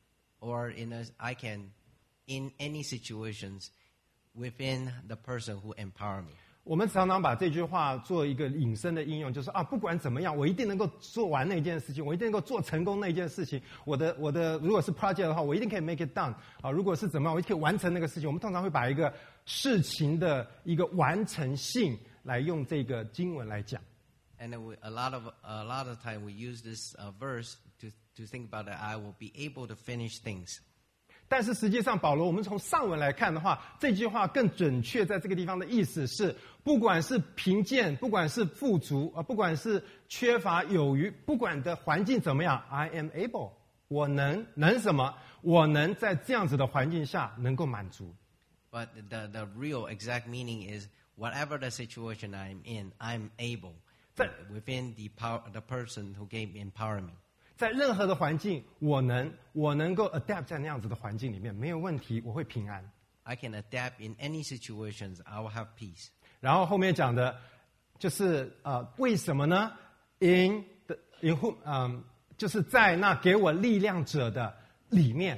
Or in a, I can in any situations within the person who empower me. 我们常常把这句话做一个引申的应用，就是啊，不管怎么样，我一定能够做完那件事情，我一定能够做成功那件事情。我的我的，如果是 project 的话，我一定可以 make it done 啊。如果是怎么样，我一定可以完成那个事情。我们通常会把一个事情的一个完成性来用这个经文来讲。 And then we, a lot of a lot of time we use this uh, verse to to think about that I will be able to finish things. 但是实际上，保罗，我们从上文来看的话，这句话更准确，在这个地方的意思是，不管是贫贱，不管是富足，啊，不管是缺乏有余，不管的环境怎么样 ，I am able， 我能能什么？我能在这样子的环境下能够满足。 But the the real exact meaning is whatever the situation I'm in, I'm able That- within the power the person who gave empower me. 在任何的环境，我能我能够 adapt 在那样子的环境里面，没有问题，我会平安。 I can adapt in any situations. I will have peace. 然后后面讲的，就是呃，为什么呢 ？In the in whom， 嗯、就是在那给我力量者的里面，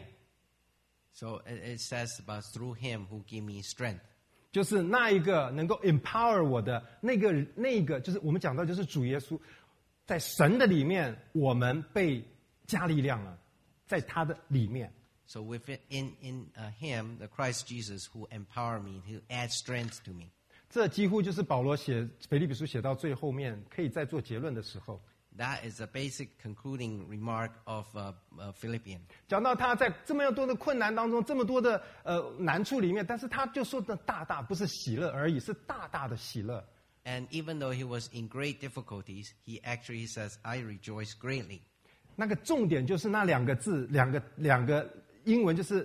So it, it says about through him who give me strength. 就是那一个能够 empower 我的那个那个，就是我们讲到就是主耶稣，在神的里面，我们被加力量了，在他的里面。 So within in in uh, him, the Christ Jesus who empower me, who adds strength to me. 这几乎就是保罗写腓立比书写到最后面，可以在做结论的时候， That is the basic concluding remark of uh, uh, Philippians. 讲到他在这么多的困难当中，这么多的呃难处里面，但是他就说的大大不是喜乐而已，是大大的喜乐。 And even though he was in great difficulties, he actually says, I rejoice greatly. 那个重点就是那两个字，两个两个英文就是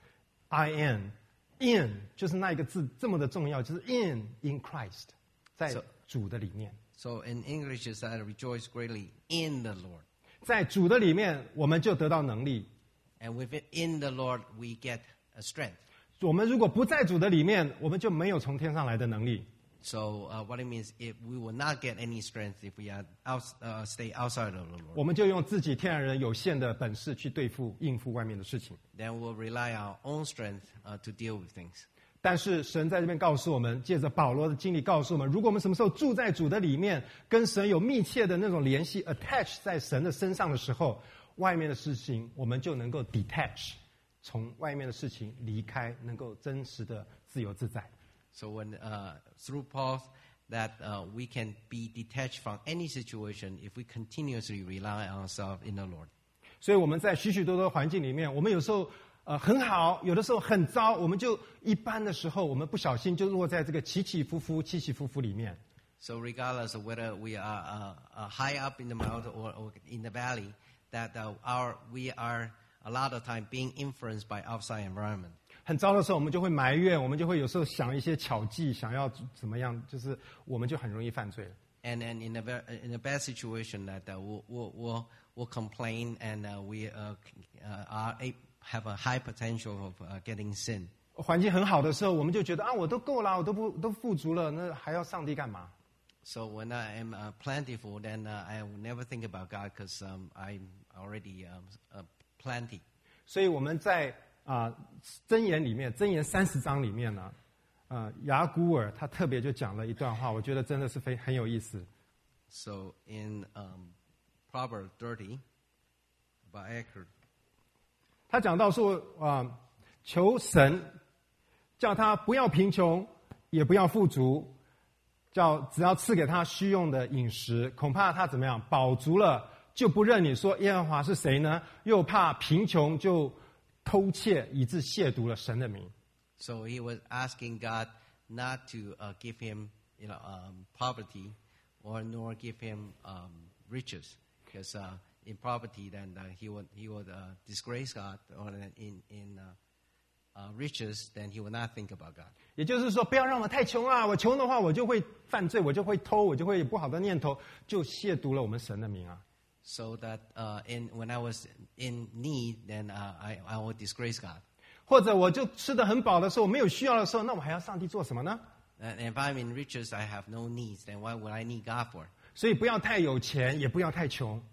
I am。in 就是那一个字这么的重要，就是 in in Christ， 在 So- 主的里面， So in English, it says, I rejoice greatly in the Lord. 在主的里面，我们就得到能力。 And within in the Lord, we get a strength. 我们如果不在主的里面，我们就没有从天上来的能力。 So uh, what it means, if we will not get any strength if we are out, uh, stay outside of the Lord. 我们就用自己天然人有限的本事去对付应付外面的事情。 Then we'll rely on our own strength uh, to deal with things. 但是神在这边告诉我们，借着保罗的经历告诉我们，如果我们什么时候住在主的里面，跟神有密切的那种联系 attach 在神的身上的时候，外面的事情我们就能够 detach， 从外面的事情离开，能够真实的自由自在。 So when uh, through Paul, that uh, we can be detached from any situation if we continuously rely on ourselves in the Lord. 所以我们在许许多多环境里面，我们有时候呃很好，有的时候很糟，我们就一般的时候，我们不小心就落在这个起起伏伏、起起伏伏里面。 So regardless of whether we are uh, uh, high up in the mountain or, or in the valley, that uh, our we are a lot of time being influenced by outside environment. 很糟的时候，我们就会埋怨，我们就会有时候想一些巧计，想要怎么样，就是我们就很容易犯罪了。 And then in a ver- in a bad situation, that uh, we'll, we'll we'll we'll complain and uh, we uh, uh, are a, have a high potential of uh, getting sin. 环境很好的时候，我们就觉得啊，我都够了，我都不都富足了，那还要上帝干嘛？ So when I am uh, plentiful, then uh, I will never think about God because um, I'm already um, uh, plenty. 所以我们在啊箴言里面，箴言三十章里面呢，呃，雅古尔他特别就讲了一段话，我觉得真的是非很有意思。 So in um, Proverbs thirty, about Eckhart, 他讲到说啊、呃，求神叫他不要贫穷，也不要富足，叫只要赐给他需用的饮食，恐怕他怎么样饱足了，就不认你说耶和华是谁呢？又怕贫穷就偷窃，以致亵渎了神的名。 so he was asking God not to uh, give him, you know, um, poverty, or nor give him um, riches, because uh, in poverty, then uh, he would he would uh, disgrace God, or in in uh, uh, riches, then he would not think about God. 也就是说，不要让我太穷啊！我穷的话，我就会犯罪，我就会偷，我就会有不好的念头，就亵渎了我们神的名啊。 So that uh, in when I was in need, then uh, I I would disgrace God. 或者我就吃得很饱的时候，我没有需要的时候，那我还要上帝做什么呢？ And if I'm in riches, I have no needs, then why would I need God for? 所以不要太有钱，也不要太穷。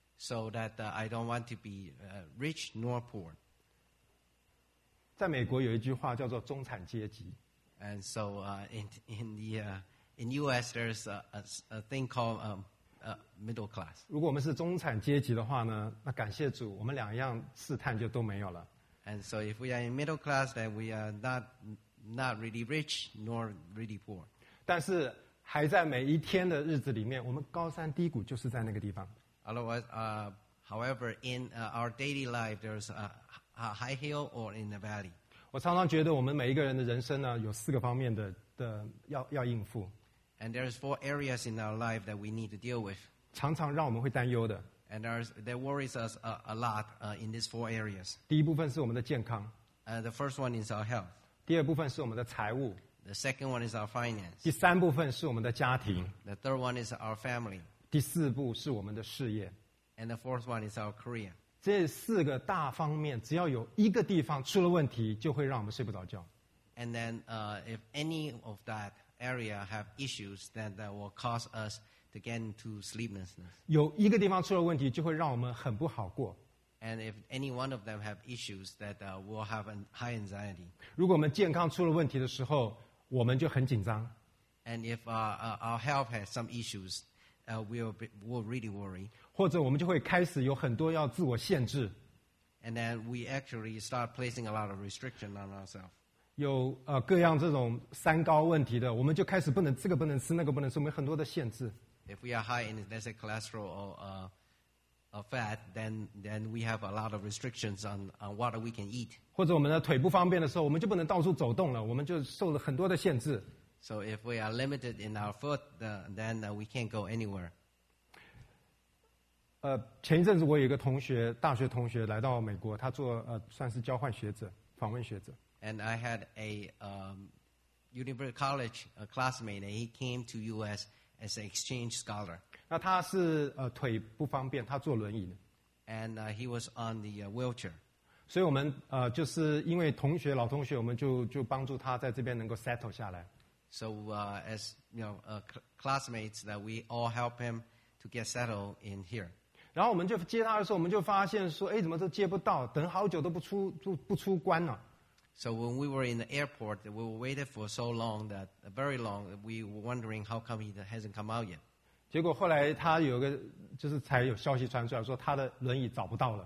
So that uh, I don't want to be uh, rich nor poor. 在美国有一句话叫做中产阶级， And so uh, in in the uh, in U S there's a, a, a thing called um, uh, middle class. 如果我们是中产阶级的话呢，那感谢主，我们两样试探就都没有了。 And so if we are in middle class, then we are not not really rich nor really poor. 但是还在每一天的日子里面，我们高山低谷就是在那个地方。 Otherwise, uh, however, in uh, our daily life, there's a, a high hill or in the valley. 我常常觉得我们每一个人的人生呢，有四个方面的的要要应付， And there's four areas in our life that we need to deal with. 常常让我们会担忧的。 And there's, that worries us a, a lot uh, in these four areas. 第一部分是我们的健康， Uh, the first one is our health. 第二部分是我们的财务， The second one is our finance. 第三部分是我们的家庭， The third one is our family. 第四步是我们的事业。 And the fourth one is our career. 这四个大方面，只要有一个地方出了问题，就会让我们睡不着觉。 And then uh, if any of that area have issues, then that will cause us to get into sleeplessness. 有一个地方出了问题，就会让我们很不好过。 And if any one of them have issues, that uh, will have a high anxiety. 如果我们健康出了问题的时候，我们就很紧张。 And if uh, uh, our health has some issues, uh, we'll, be, we'll really worry. 或者我们就会开始有很多要自我限制， And then we actually start placing a lot of restriction on ourselves. 有呃各样这种三高问题的，我们就开始不能这个不能吃，那个不能吃，我们有很多的限制。 If we are high in, let's say, cholesterol or uh, uh, fat, then then we have a lot of restrictions on, on what we can eat. 或者我们的腿不方便的时候，我们就不能到处走动了，我们就受了很多的限制。 So if we are limited in our foot, uh, then uh, we can't go anywhere. 呃，前一阵子我有一个同学，大学同学来到美国，他做呃算是交换学者、访问学者。 And I had a um, University College a classmate, and he came to U S as an exchange scholar. 那他是呃腿不方便，他坐轮椅的， And uh, he was on the uh, wheelchair. 所以我们呃就是因为同学老同学，我们就就帮助他在这边能够 settle 下来。 So uh, as you know, uh, cl- classmates, that we all help him to get settled in here. 然后我们就接他的时候，我们就发现说，哎，怎么都接不到，等好久都不出不不出关了。 So when we were in the airport, we were waited for so long that uh, very long. That we were wondering how come he hasn't come out yet. 结果后来他有个就是才有消息传出来说，他的轮椅找不到了。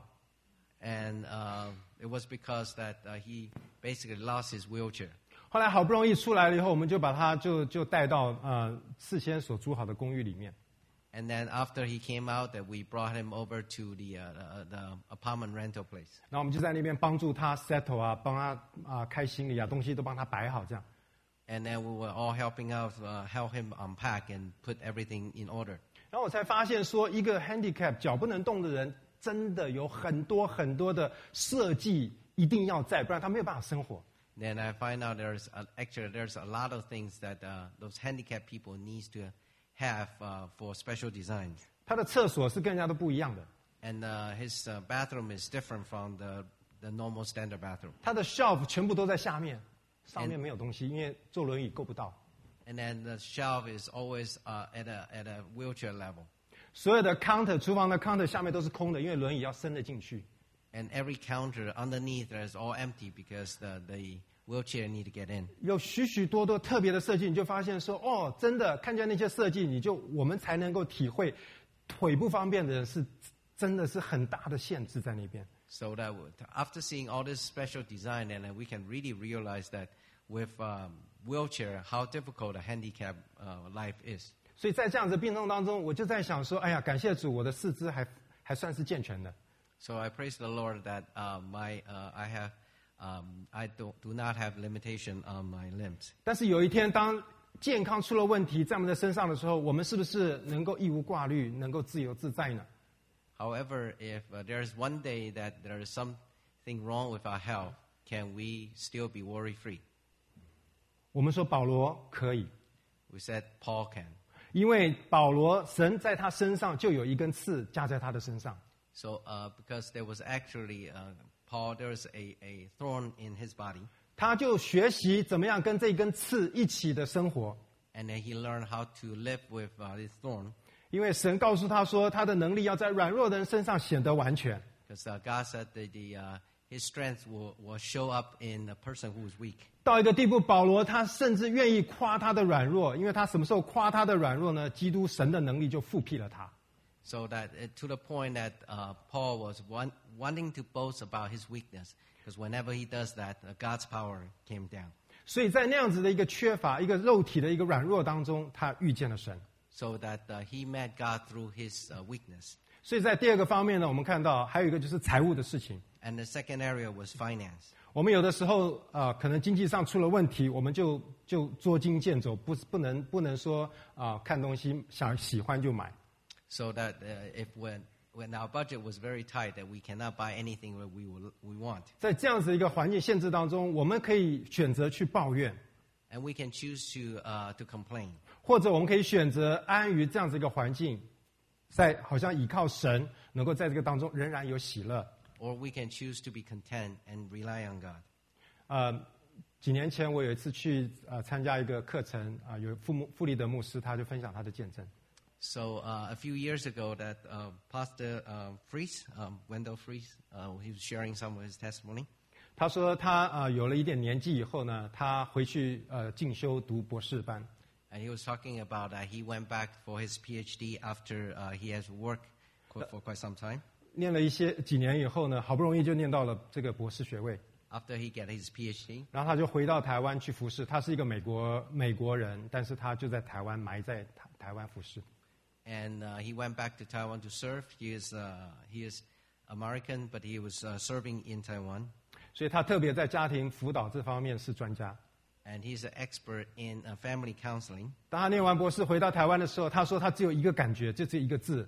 And uh, it was because that uh, he basically lost his wheelchair. 后来好不容易出来了以后，我们就把他就就带到呃事先所租好的公寓里面。 And then after he came out, that we brought him over to the uh, the, the apartment rental place. 然后我们就在那边帮助他 settle 啊，帮他啊、呃、开行李啊，东西都帮他摆好这样。 And then we were all helping out, uh, help him unpack and put everything in order. 然后我才发现说，一个 handicap 脚不能动的人，真的有很多很多的设计一定要在，不然他没有办法生活。 Then I find out there's a, actually there's a lot of things that uh, those handicapped people needs to have uh, for special designs. 他的厕所是跟人家都不一样的， And uh, his uh, bathroom is different from the the normal standard bathroom. 他的 shelf 全部都在下面，上面没有东西，因为坐轮椅够不到。 And then the shelf is always uh, at a at a wheelchair level. 所有的 counter 厨房的 counter 下面都是空的，因为轮椅要伸得进去。 And every counter underneath there is all empty because the the wheelchair need to get in. 有许许多多特别的设计，你就发现说，哦，真的看见那些设计，你就我们才能够体会，腿不方便的人是真的是很大的限制在那边。 So that would, after seeing all this special design, and then we can really realize that with um, wheelchair, how difficult a handicap uh, life is. 所以在这样子的病痛当中，我就在想说，哎呀，感谢主，我的四肢还还算是健全的。 So I praise the Lord that uh, my uh, I have um, I do, do not have limitation on my limbs. 但是有一天，当健康出了问题在我们的身上的时候，我们是不是能够义无挂虑，能够自由自在呢？ However, if uh, there is one day that there is something wrong with our health, can we still be worry-free? 我们说保罗可以， We said Paul can. 因为保罗神在他身上就有一根刺架在他的身上。 So uh, because there was actually uh, Paul, there was a, a thorn in his body, 他就学习怎么样跟这根刺一起的生活， and then he learned how to live with uh, this thorn. 因为神告诉他说，他的能力要在软弱的人身上显得完全。 Because uh, God said that the, uh, his strength will, will show up in a person who is weak. 到一个地步，保罗他甚至愿意夸他的软弱，因为他什么时候夸他的软弱呢？基督神的能力就复辟了他。 So that uh, to the point that uh, Paul was want, wanting to boast about his weakness, because whenever he does that, uh, God's power came down. 所以在那样子的一个缺乏、一个肉体的一个软弱当中，他遇见了神。 So that uh, he met God through his uh, weakness. 所以在第二个方面呢，我们看到还有一个就是财务的事情。 And the second area was finance. 我们有的时候呃，可能经济上出了问题，我们就就捉襟见肘，不不能不能说啊、呃、看东西想喜欢就买。 So that uh, if when when our budget was very tight, that we cannot buy anything that we will, we want. 在这样子一个环境限制当中，我们可以选择去抱怨， And we can choose to uh, to complain. 或者我们可以选择安于这样子一个环境，在好像倚靠神，能够在这个当中仍然有喜乐。 Or we can choose to be content and rely on God. 呃，几年前我有一次去呃参加一个课程啊、呃，有傅牧傅立德牧师，他就分享他的见证。 So uh, a few years ago, that uh, Pastor uh, Fries, um, Wendell Fries, uh, he was sharing some of his testimony. 他说他呃有了一点年纪以后呢，他回去呃进修读博士班。 And he was talking about that uh, he went back for his PhD after uh, he has worked for, for quite some time. 念了一些几年以后呢，好不容易就念到了这个博士学位， After he get his PhD, 然后他就回到台湾去服侍。他是一个美国美国人，但是他就在台湾埋在台台湾服侍。 and uh, he went back to Taiwan to serve. He is uh, he is American, but he was uh, serving in Taiwan. 所以他特别在家庭辅导这方面是专家。 And he's an expert in uh, family counseling. 当他念完博士回到台湾的时候，他说他只有一个感觉，就只有一个字，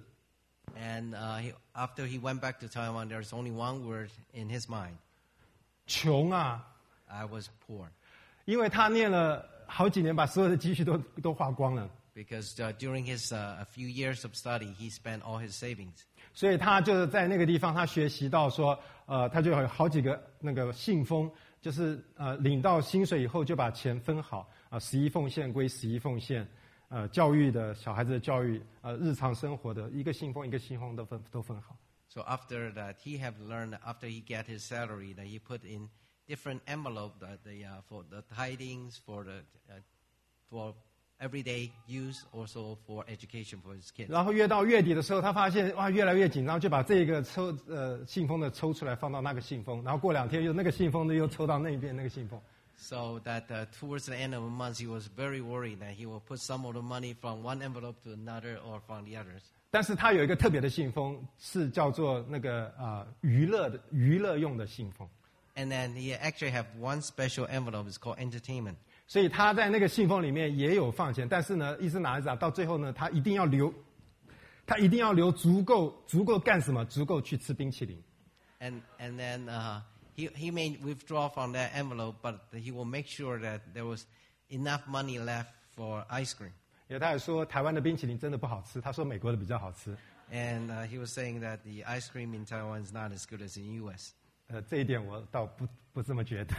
And uh, he, after he went back to Taiwan, there's only one word in his mind: 穷啊！ I was poor. 因为他念了好几年，把所有的积蓄都都花光了。 Because uh, during his uh, a few years of study, he spent all his savings. 所以他就是在那个地方，他学习到说，呃，他就有好几个那个信封，就是呃领到薪水以后就把钱分好啊，十一奉献归十一奉献，呃，教育的小孩子的教育，呃，日常生活的一个信封一个信封都分都分好。 So after that, he have learned after he get his salary that he put in different envelope that the uh, for the tidings, for the uh, for everyday use, also for education for his kids. 然后越到月底的时候，他发现哇越来越紧张，就把这个抽呃信封的抽出来放到那个信封，然后过两天又那个信封的又抽到那边那个信封。 So that uh, towards the end of the month, he was very worried that he will put some of the money from one envelope to another or from the others. 但是他有一个特别的信封，是叫做那个啊、呃、娱乐的娱乐用的信封。 And then he actually have one special envelope. It's called entertainment. 所以他在那个信封里面也有放钱，但是呢，一直拿着，到最后呢，他一定要留，他一定要留足够足够干什么？足够去吃冰淇淋。 And and then uh, he he may withdraw from that envelope, but he will make sure that there was enough money left for ice cream. 因为他也说台湾的冰淇淋真的不好吃，他说美国的比较好吃。 And uh, he was saying that the ice cream in Taiwan is not as good as in U S. 呃，这一点我倒不不这么觉得。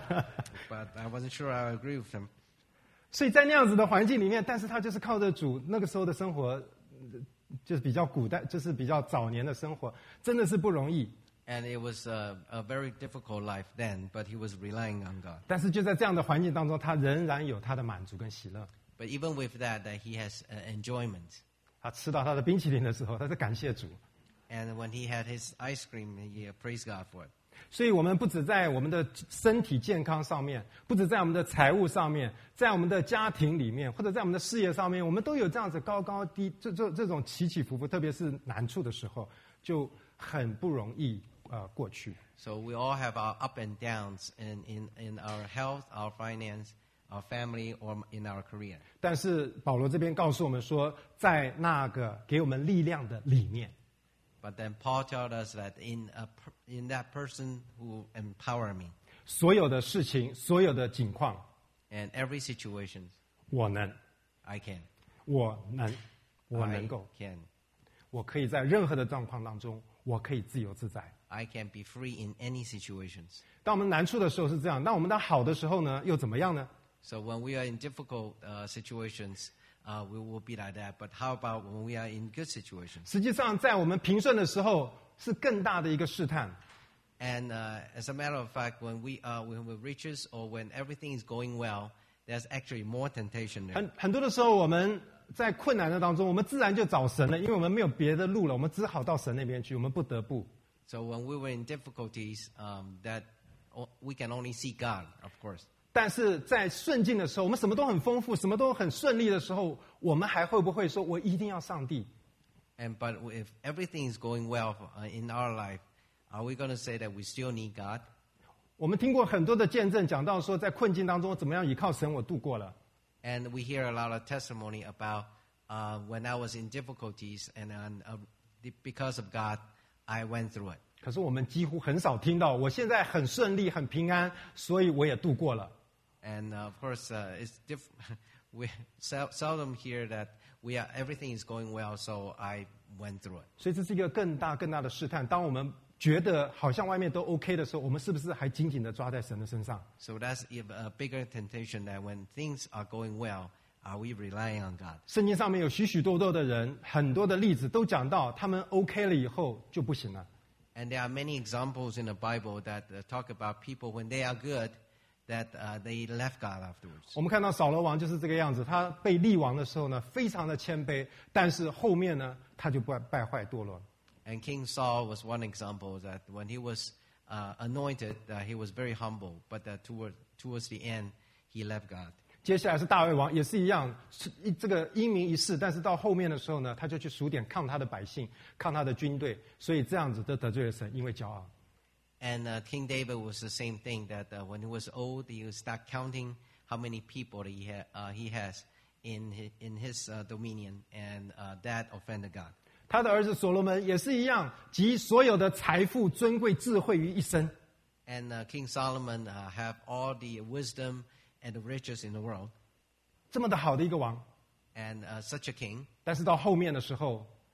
But I wasn't sure I agree with him. 所以在那样子的环境里面，但是他就是靠着主，那个时候的生活，呃就是比较古代，就是比较早年的生活，真的是不容易。 And it was a, a very difficult life then, but he was relying on God. 但是就在这样的环境当中，他仍然有他的满足跟喜乐。 But even with that, that he has uh, enjoyment. 他吃到他的冰淇淋的时候，他是感谢主。 And when he had his ice cream, he uh, praised God for it. 所以我们不止在我们的身体健康上面，不止在我们的财务上面，在我们的家庭里面，或者在我们的事业上面，我们都有这样子高高低这这这种起起伏伏，特别是难处的时候，就很不容易呃过去。 So we all have our up and downs in, in, in our health, our finance, our family, or in our career. 但是保罗这边告诉我们说，在那个给我们力量的里面， But then Paul told us that in a, per- in that person who empower me, 所有的事情，所有的境况， and every situation, 我能， I can. 我能，我 I 能够， can. 我可以在任何的状况当中，我可以自由自在。 I can be free in any situations. 当我们难处的时候是这样，当我们的好的时候呢，又怎么样呢？ So when we are in difficult uh, situations, uh, we will be like that. But how about when we are in good situations? 实际上，在我们平顺的时候，是更大的一个试探。 And uh, as a matter of fact, when we uh, when we riches or when everything is going well, there's actually more temptation there. 很很多的时候，我们在困难的当中，我们自然就找神了，因为我们没有别的路了，我们只好到神那边去，我们不得不。 So when we were in difficulties, um, that o- we can only see God, of course. 但是在顺境的时候，我们什么都很丰富，什么都很顺利的时候，我们还会不会说我一定要上帝？ And but if everything is going well uh, in our life, are we going to say that we still need God? 我们听过很多的见证，讲到说在困境当中怎么样依靠神，我度过了。 And we hear a lot of testimony about uh, when I was in difficulties, and uh, because of God, I went through it. 可是我们几乎很少听到，我现在很顺利、很平安，所以我也度过了。 And uh, of course, uh, it's diff- we sel- seldom hear that we are everything is going well, so I went through it. 所以这是一个更大、更大的试探。当我们觉得好像外面都 OK 的时候，我们是不是还紧紧的抓在神的身上？ So that's if a bigger temptation that when things are going well, are we relying on God? 圣经上面有许许多多的人，很多的例子都讲到，他们 OK 了以后就不行了。 And there are many examples in the Bible that uh, talk about people when they are good, that uh, they left God afterwards. 我们看到扫罗王就是这个样子，他被立王的时候呢，非常的谦卑，但是后面呢，他就败败坏堕落。 And King Saul was one example that when he was uh, anointed, uh, he was very humble, but uh, toward, towards the end, he left God. 接下来是大卫王，也是一样，是一这个英明一世，但是到后面的时候呢，他就去数点抗他的百姓，抗他的军队，所以这样子就得罪了神，因为骄傲。 And uh, King David was the same thing, that uh, when he was old, he would start counting how many people that he, ha- uh, he has in his, in his uh, dominion, and uh, that offended God. 他的儿子所罗门也是一样，集所有的财富、尊贵、智慧于一身。 And uh, King Solomon uh, have all the wisdom and the riches in the world, 这么的好的一个王， and uh, such a king. 但是到后面的时候，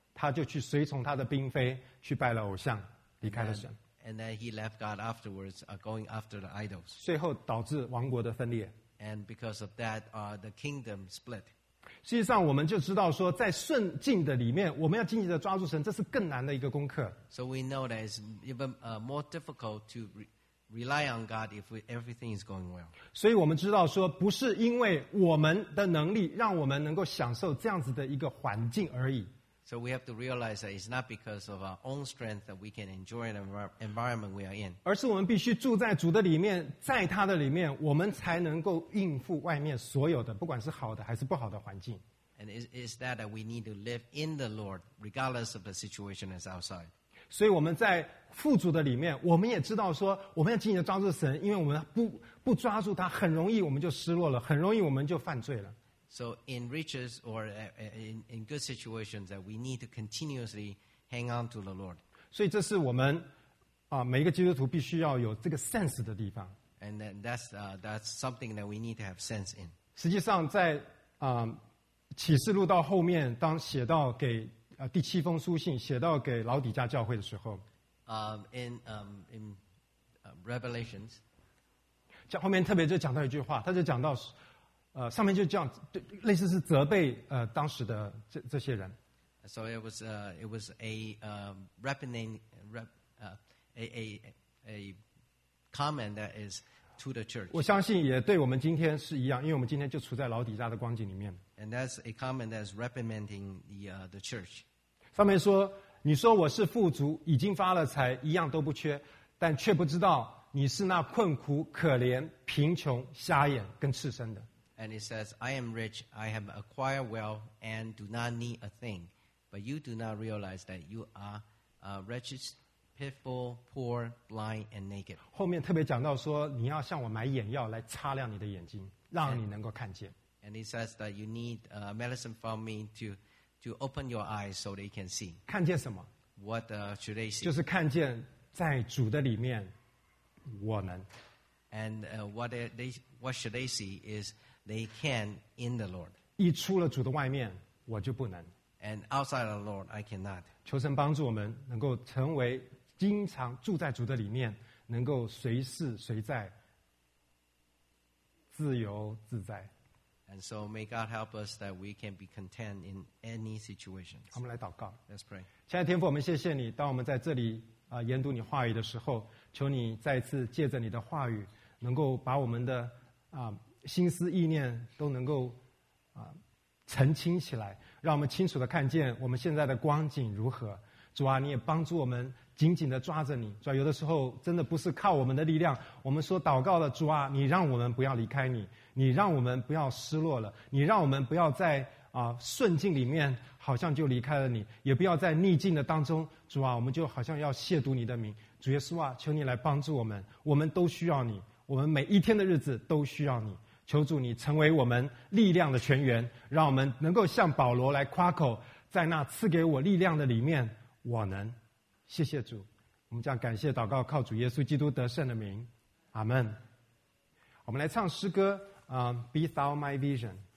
他就去随从他的嫔妃去拜了偶像，离开了神， And then he left God afterwards, uh, going after the idols. 最后导致王国的分裂。 And because of that, uh, the kingdom split. 实际上，我们就知道说，在顺境的里面，我们要紧紧的抓住神，这是更难的一个功课。 So we know that it's even uh, more difficult to re- rely on God if we, everything is going well. 所以我们知道说，不是因为我们的能力让我们能够享受这样子的一个环境而已， So we have to realize that it's not because of our own strength that we can enjoy the envir- environment we are in. 而是我们必须住在主的里面，在他的里面，我们才能够应付外面所有的，不管是好的还是不好的环境。 And it's, it's that that we need to live in the Lord regardless of the situation that's outside. 所以我们在富足的里面，我们也知道说，我们要紧紧的抓住神，因为我们不不抓住他，很容易我们就失落了，很容易我们就犯罪了。 So in riches or uh, in, in good situations, that we need to continuously hang on to the Lord. 所以这是我们啊、每一个基督徒必须要有这个 sense 的地方。 And then that's, uh, that's something that we need to have sense in. 实际上在，啊启示录到后面，当写到给呃第七封书信写到给老底嘉教会的时候， Um, in um, in uh, Revelations, 讲后面特别就讲到一句话，他就讲到，呃，上面就这样，对类似是责备呃当时的这这些人。 so it was uh, it was a um, reprimand, rep, uh, a, a a comment that is to the church, 我相信也对我们今天是一样，因为我们今天就处在老底嘉的光景里面。 and that's a comment that's reprimanding the uh, the church. 上面说，你说我是富足，已经发了财，一样都不缺，但却不知道你是那困苦、可怜、贫穷、瞎眼跟赤身的。 And it says, I am rich, I have acquired wealth, and do not need a thing. But you do not realize that you are uh, wretched, pitiful, poor, blind, and naked. 后面特别讲到说，你要向我买眼药来擦亮你的眼睛，让你能够看见。 And it says that you need uh, medicine from me to, to open your eyes so they can see. 看见什么？ What uh, should they see? 就是看见在主的里面，我能。 And uh, what, they, they, what should they see is they can in the Lord. 一出了主的外面，我就不能。 And outside of the Lord, I cannot. 求神帮助我们，能够成为经常住在主的里面，能够随时随在，自由自在。 And so may God help us that we can be content in any situations. 我们来祷告。 Let's pray. 亲爱的天父，我们谢谢你，当我们在这里啊、呃研读你话语的时候，求你再一次借着你的话语，能够把我们的啊、心思意念都能够啊、澄清起来，让我们清楚的看见我们现在的光景如何。主啊，你也帮助我们紧紧的抓着你。主啊，有的时候真的不是靠我们的力量，我们说祷告了，主啊，你让我们不要离开你，你让我们不要失落了，你让我们不要在啊、顺境里面好像就离开了你，也不要在逆境的当中，主啊，我们就好像要亵渎你的名。主耶稣啊，求你来帮助我们，我们都需要你，我们每一天的日子都需要你。求主你成为我们力量的泉源，让我们能够像保罗来夸口，在那赐给我力量的里面，我能。谢谢主，我们将感谢祷告靠主耶稣基督得胜的名，阿门。我们来唱诗歌啊、uh, Be Thou My Vision。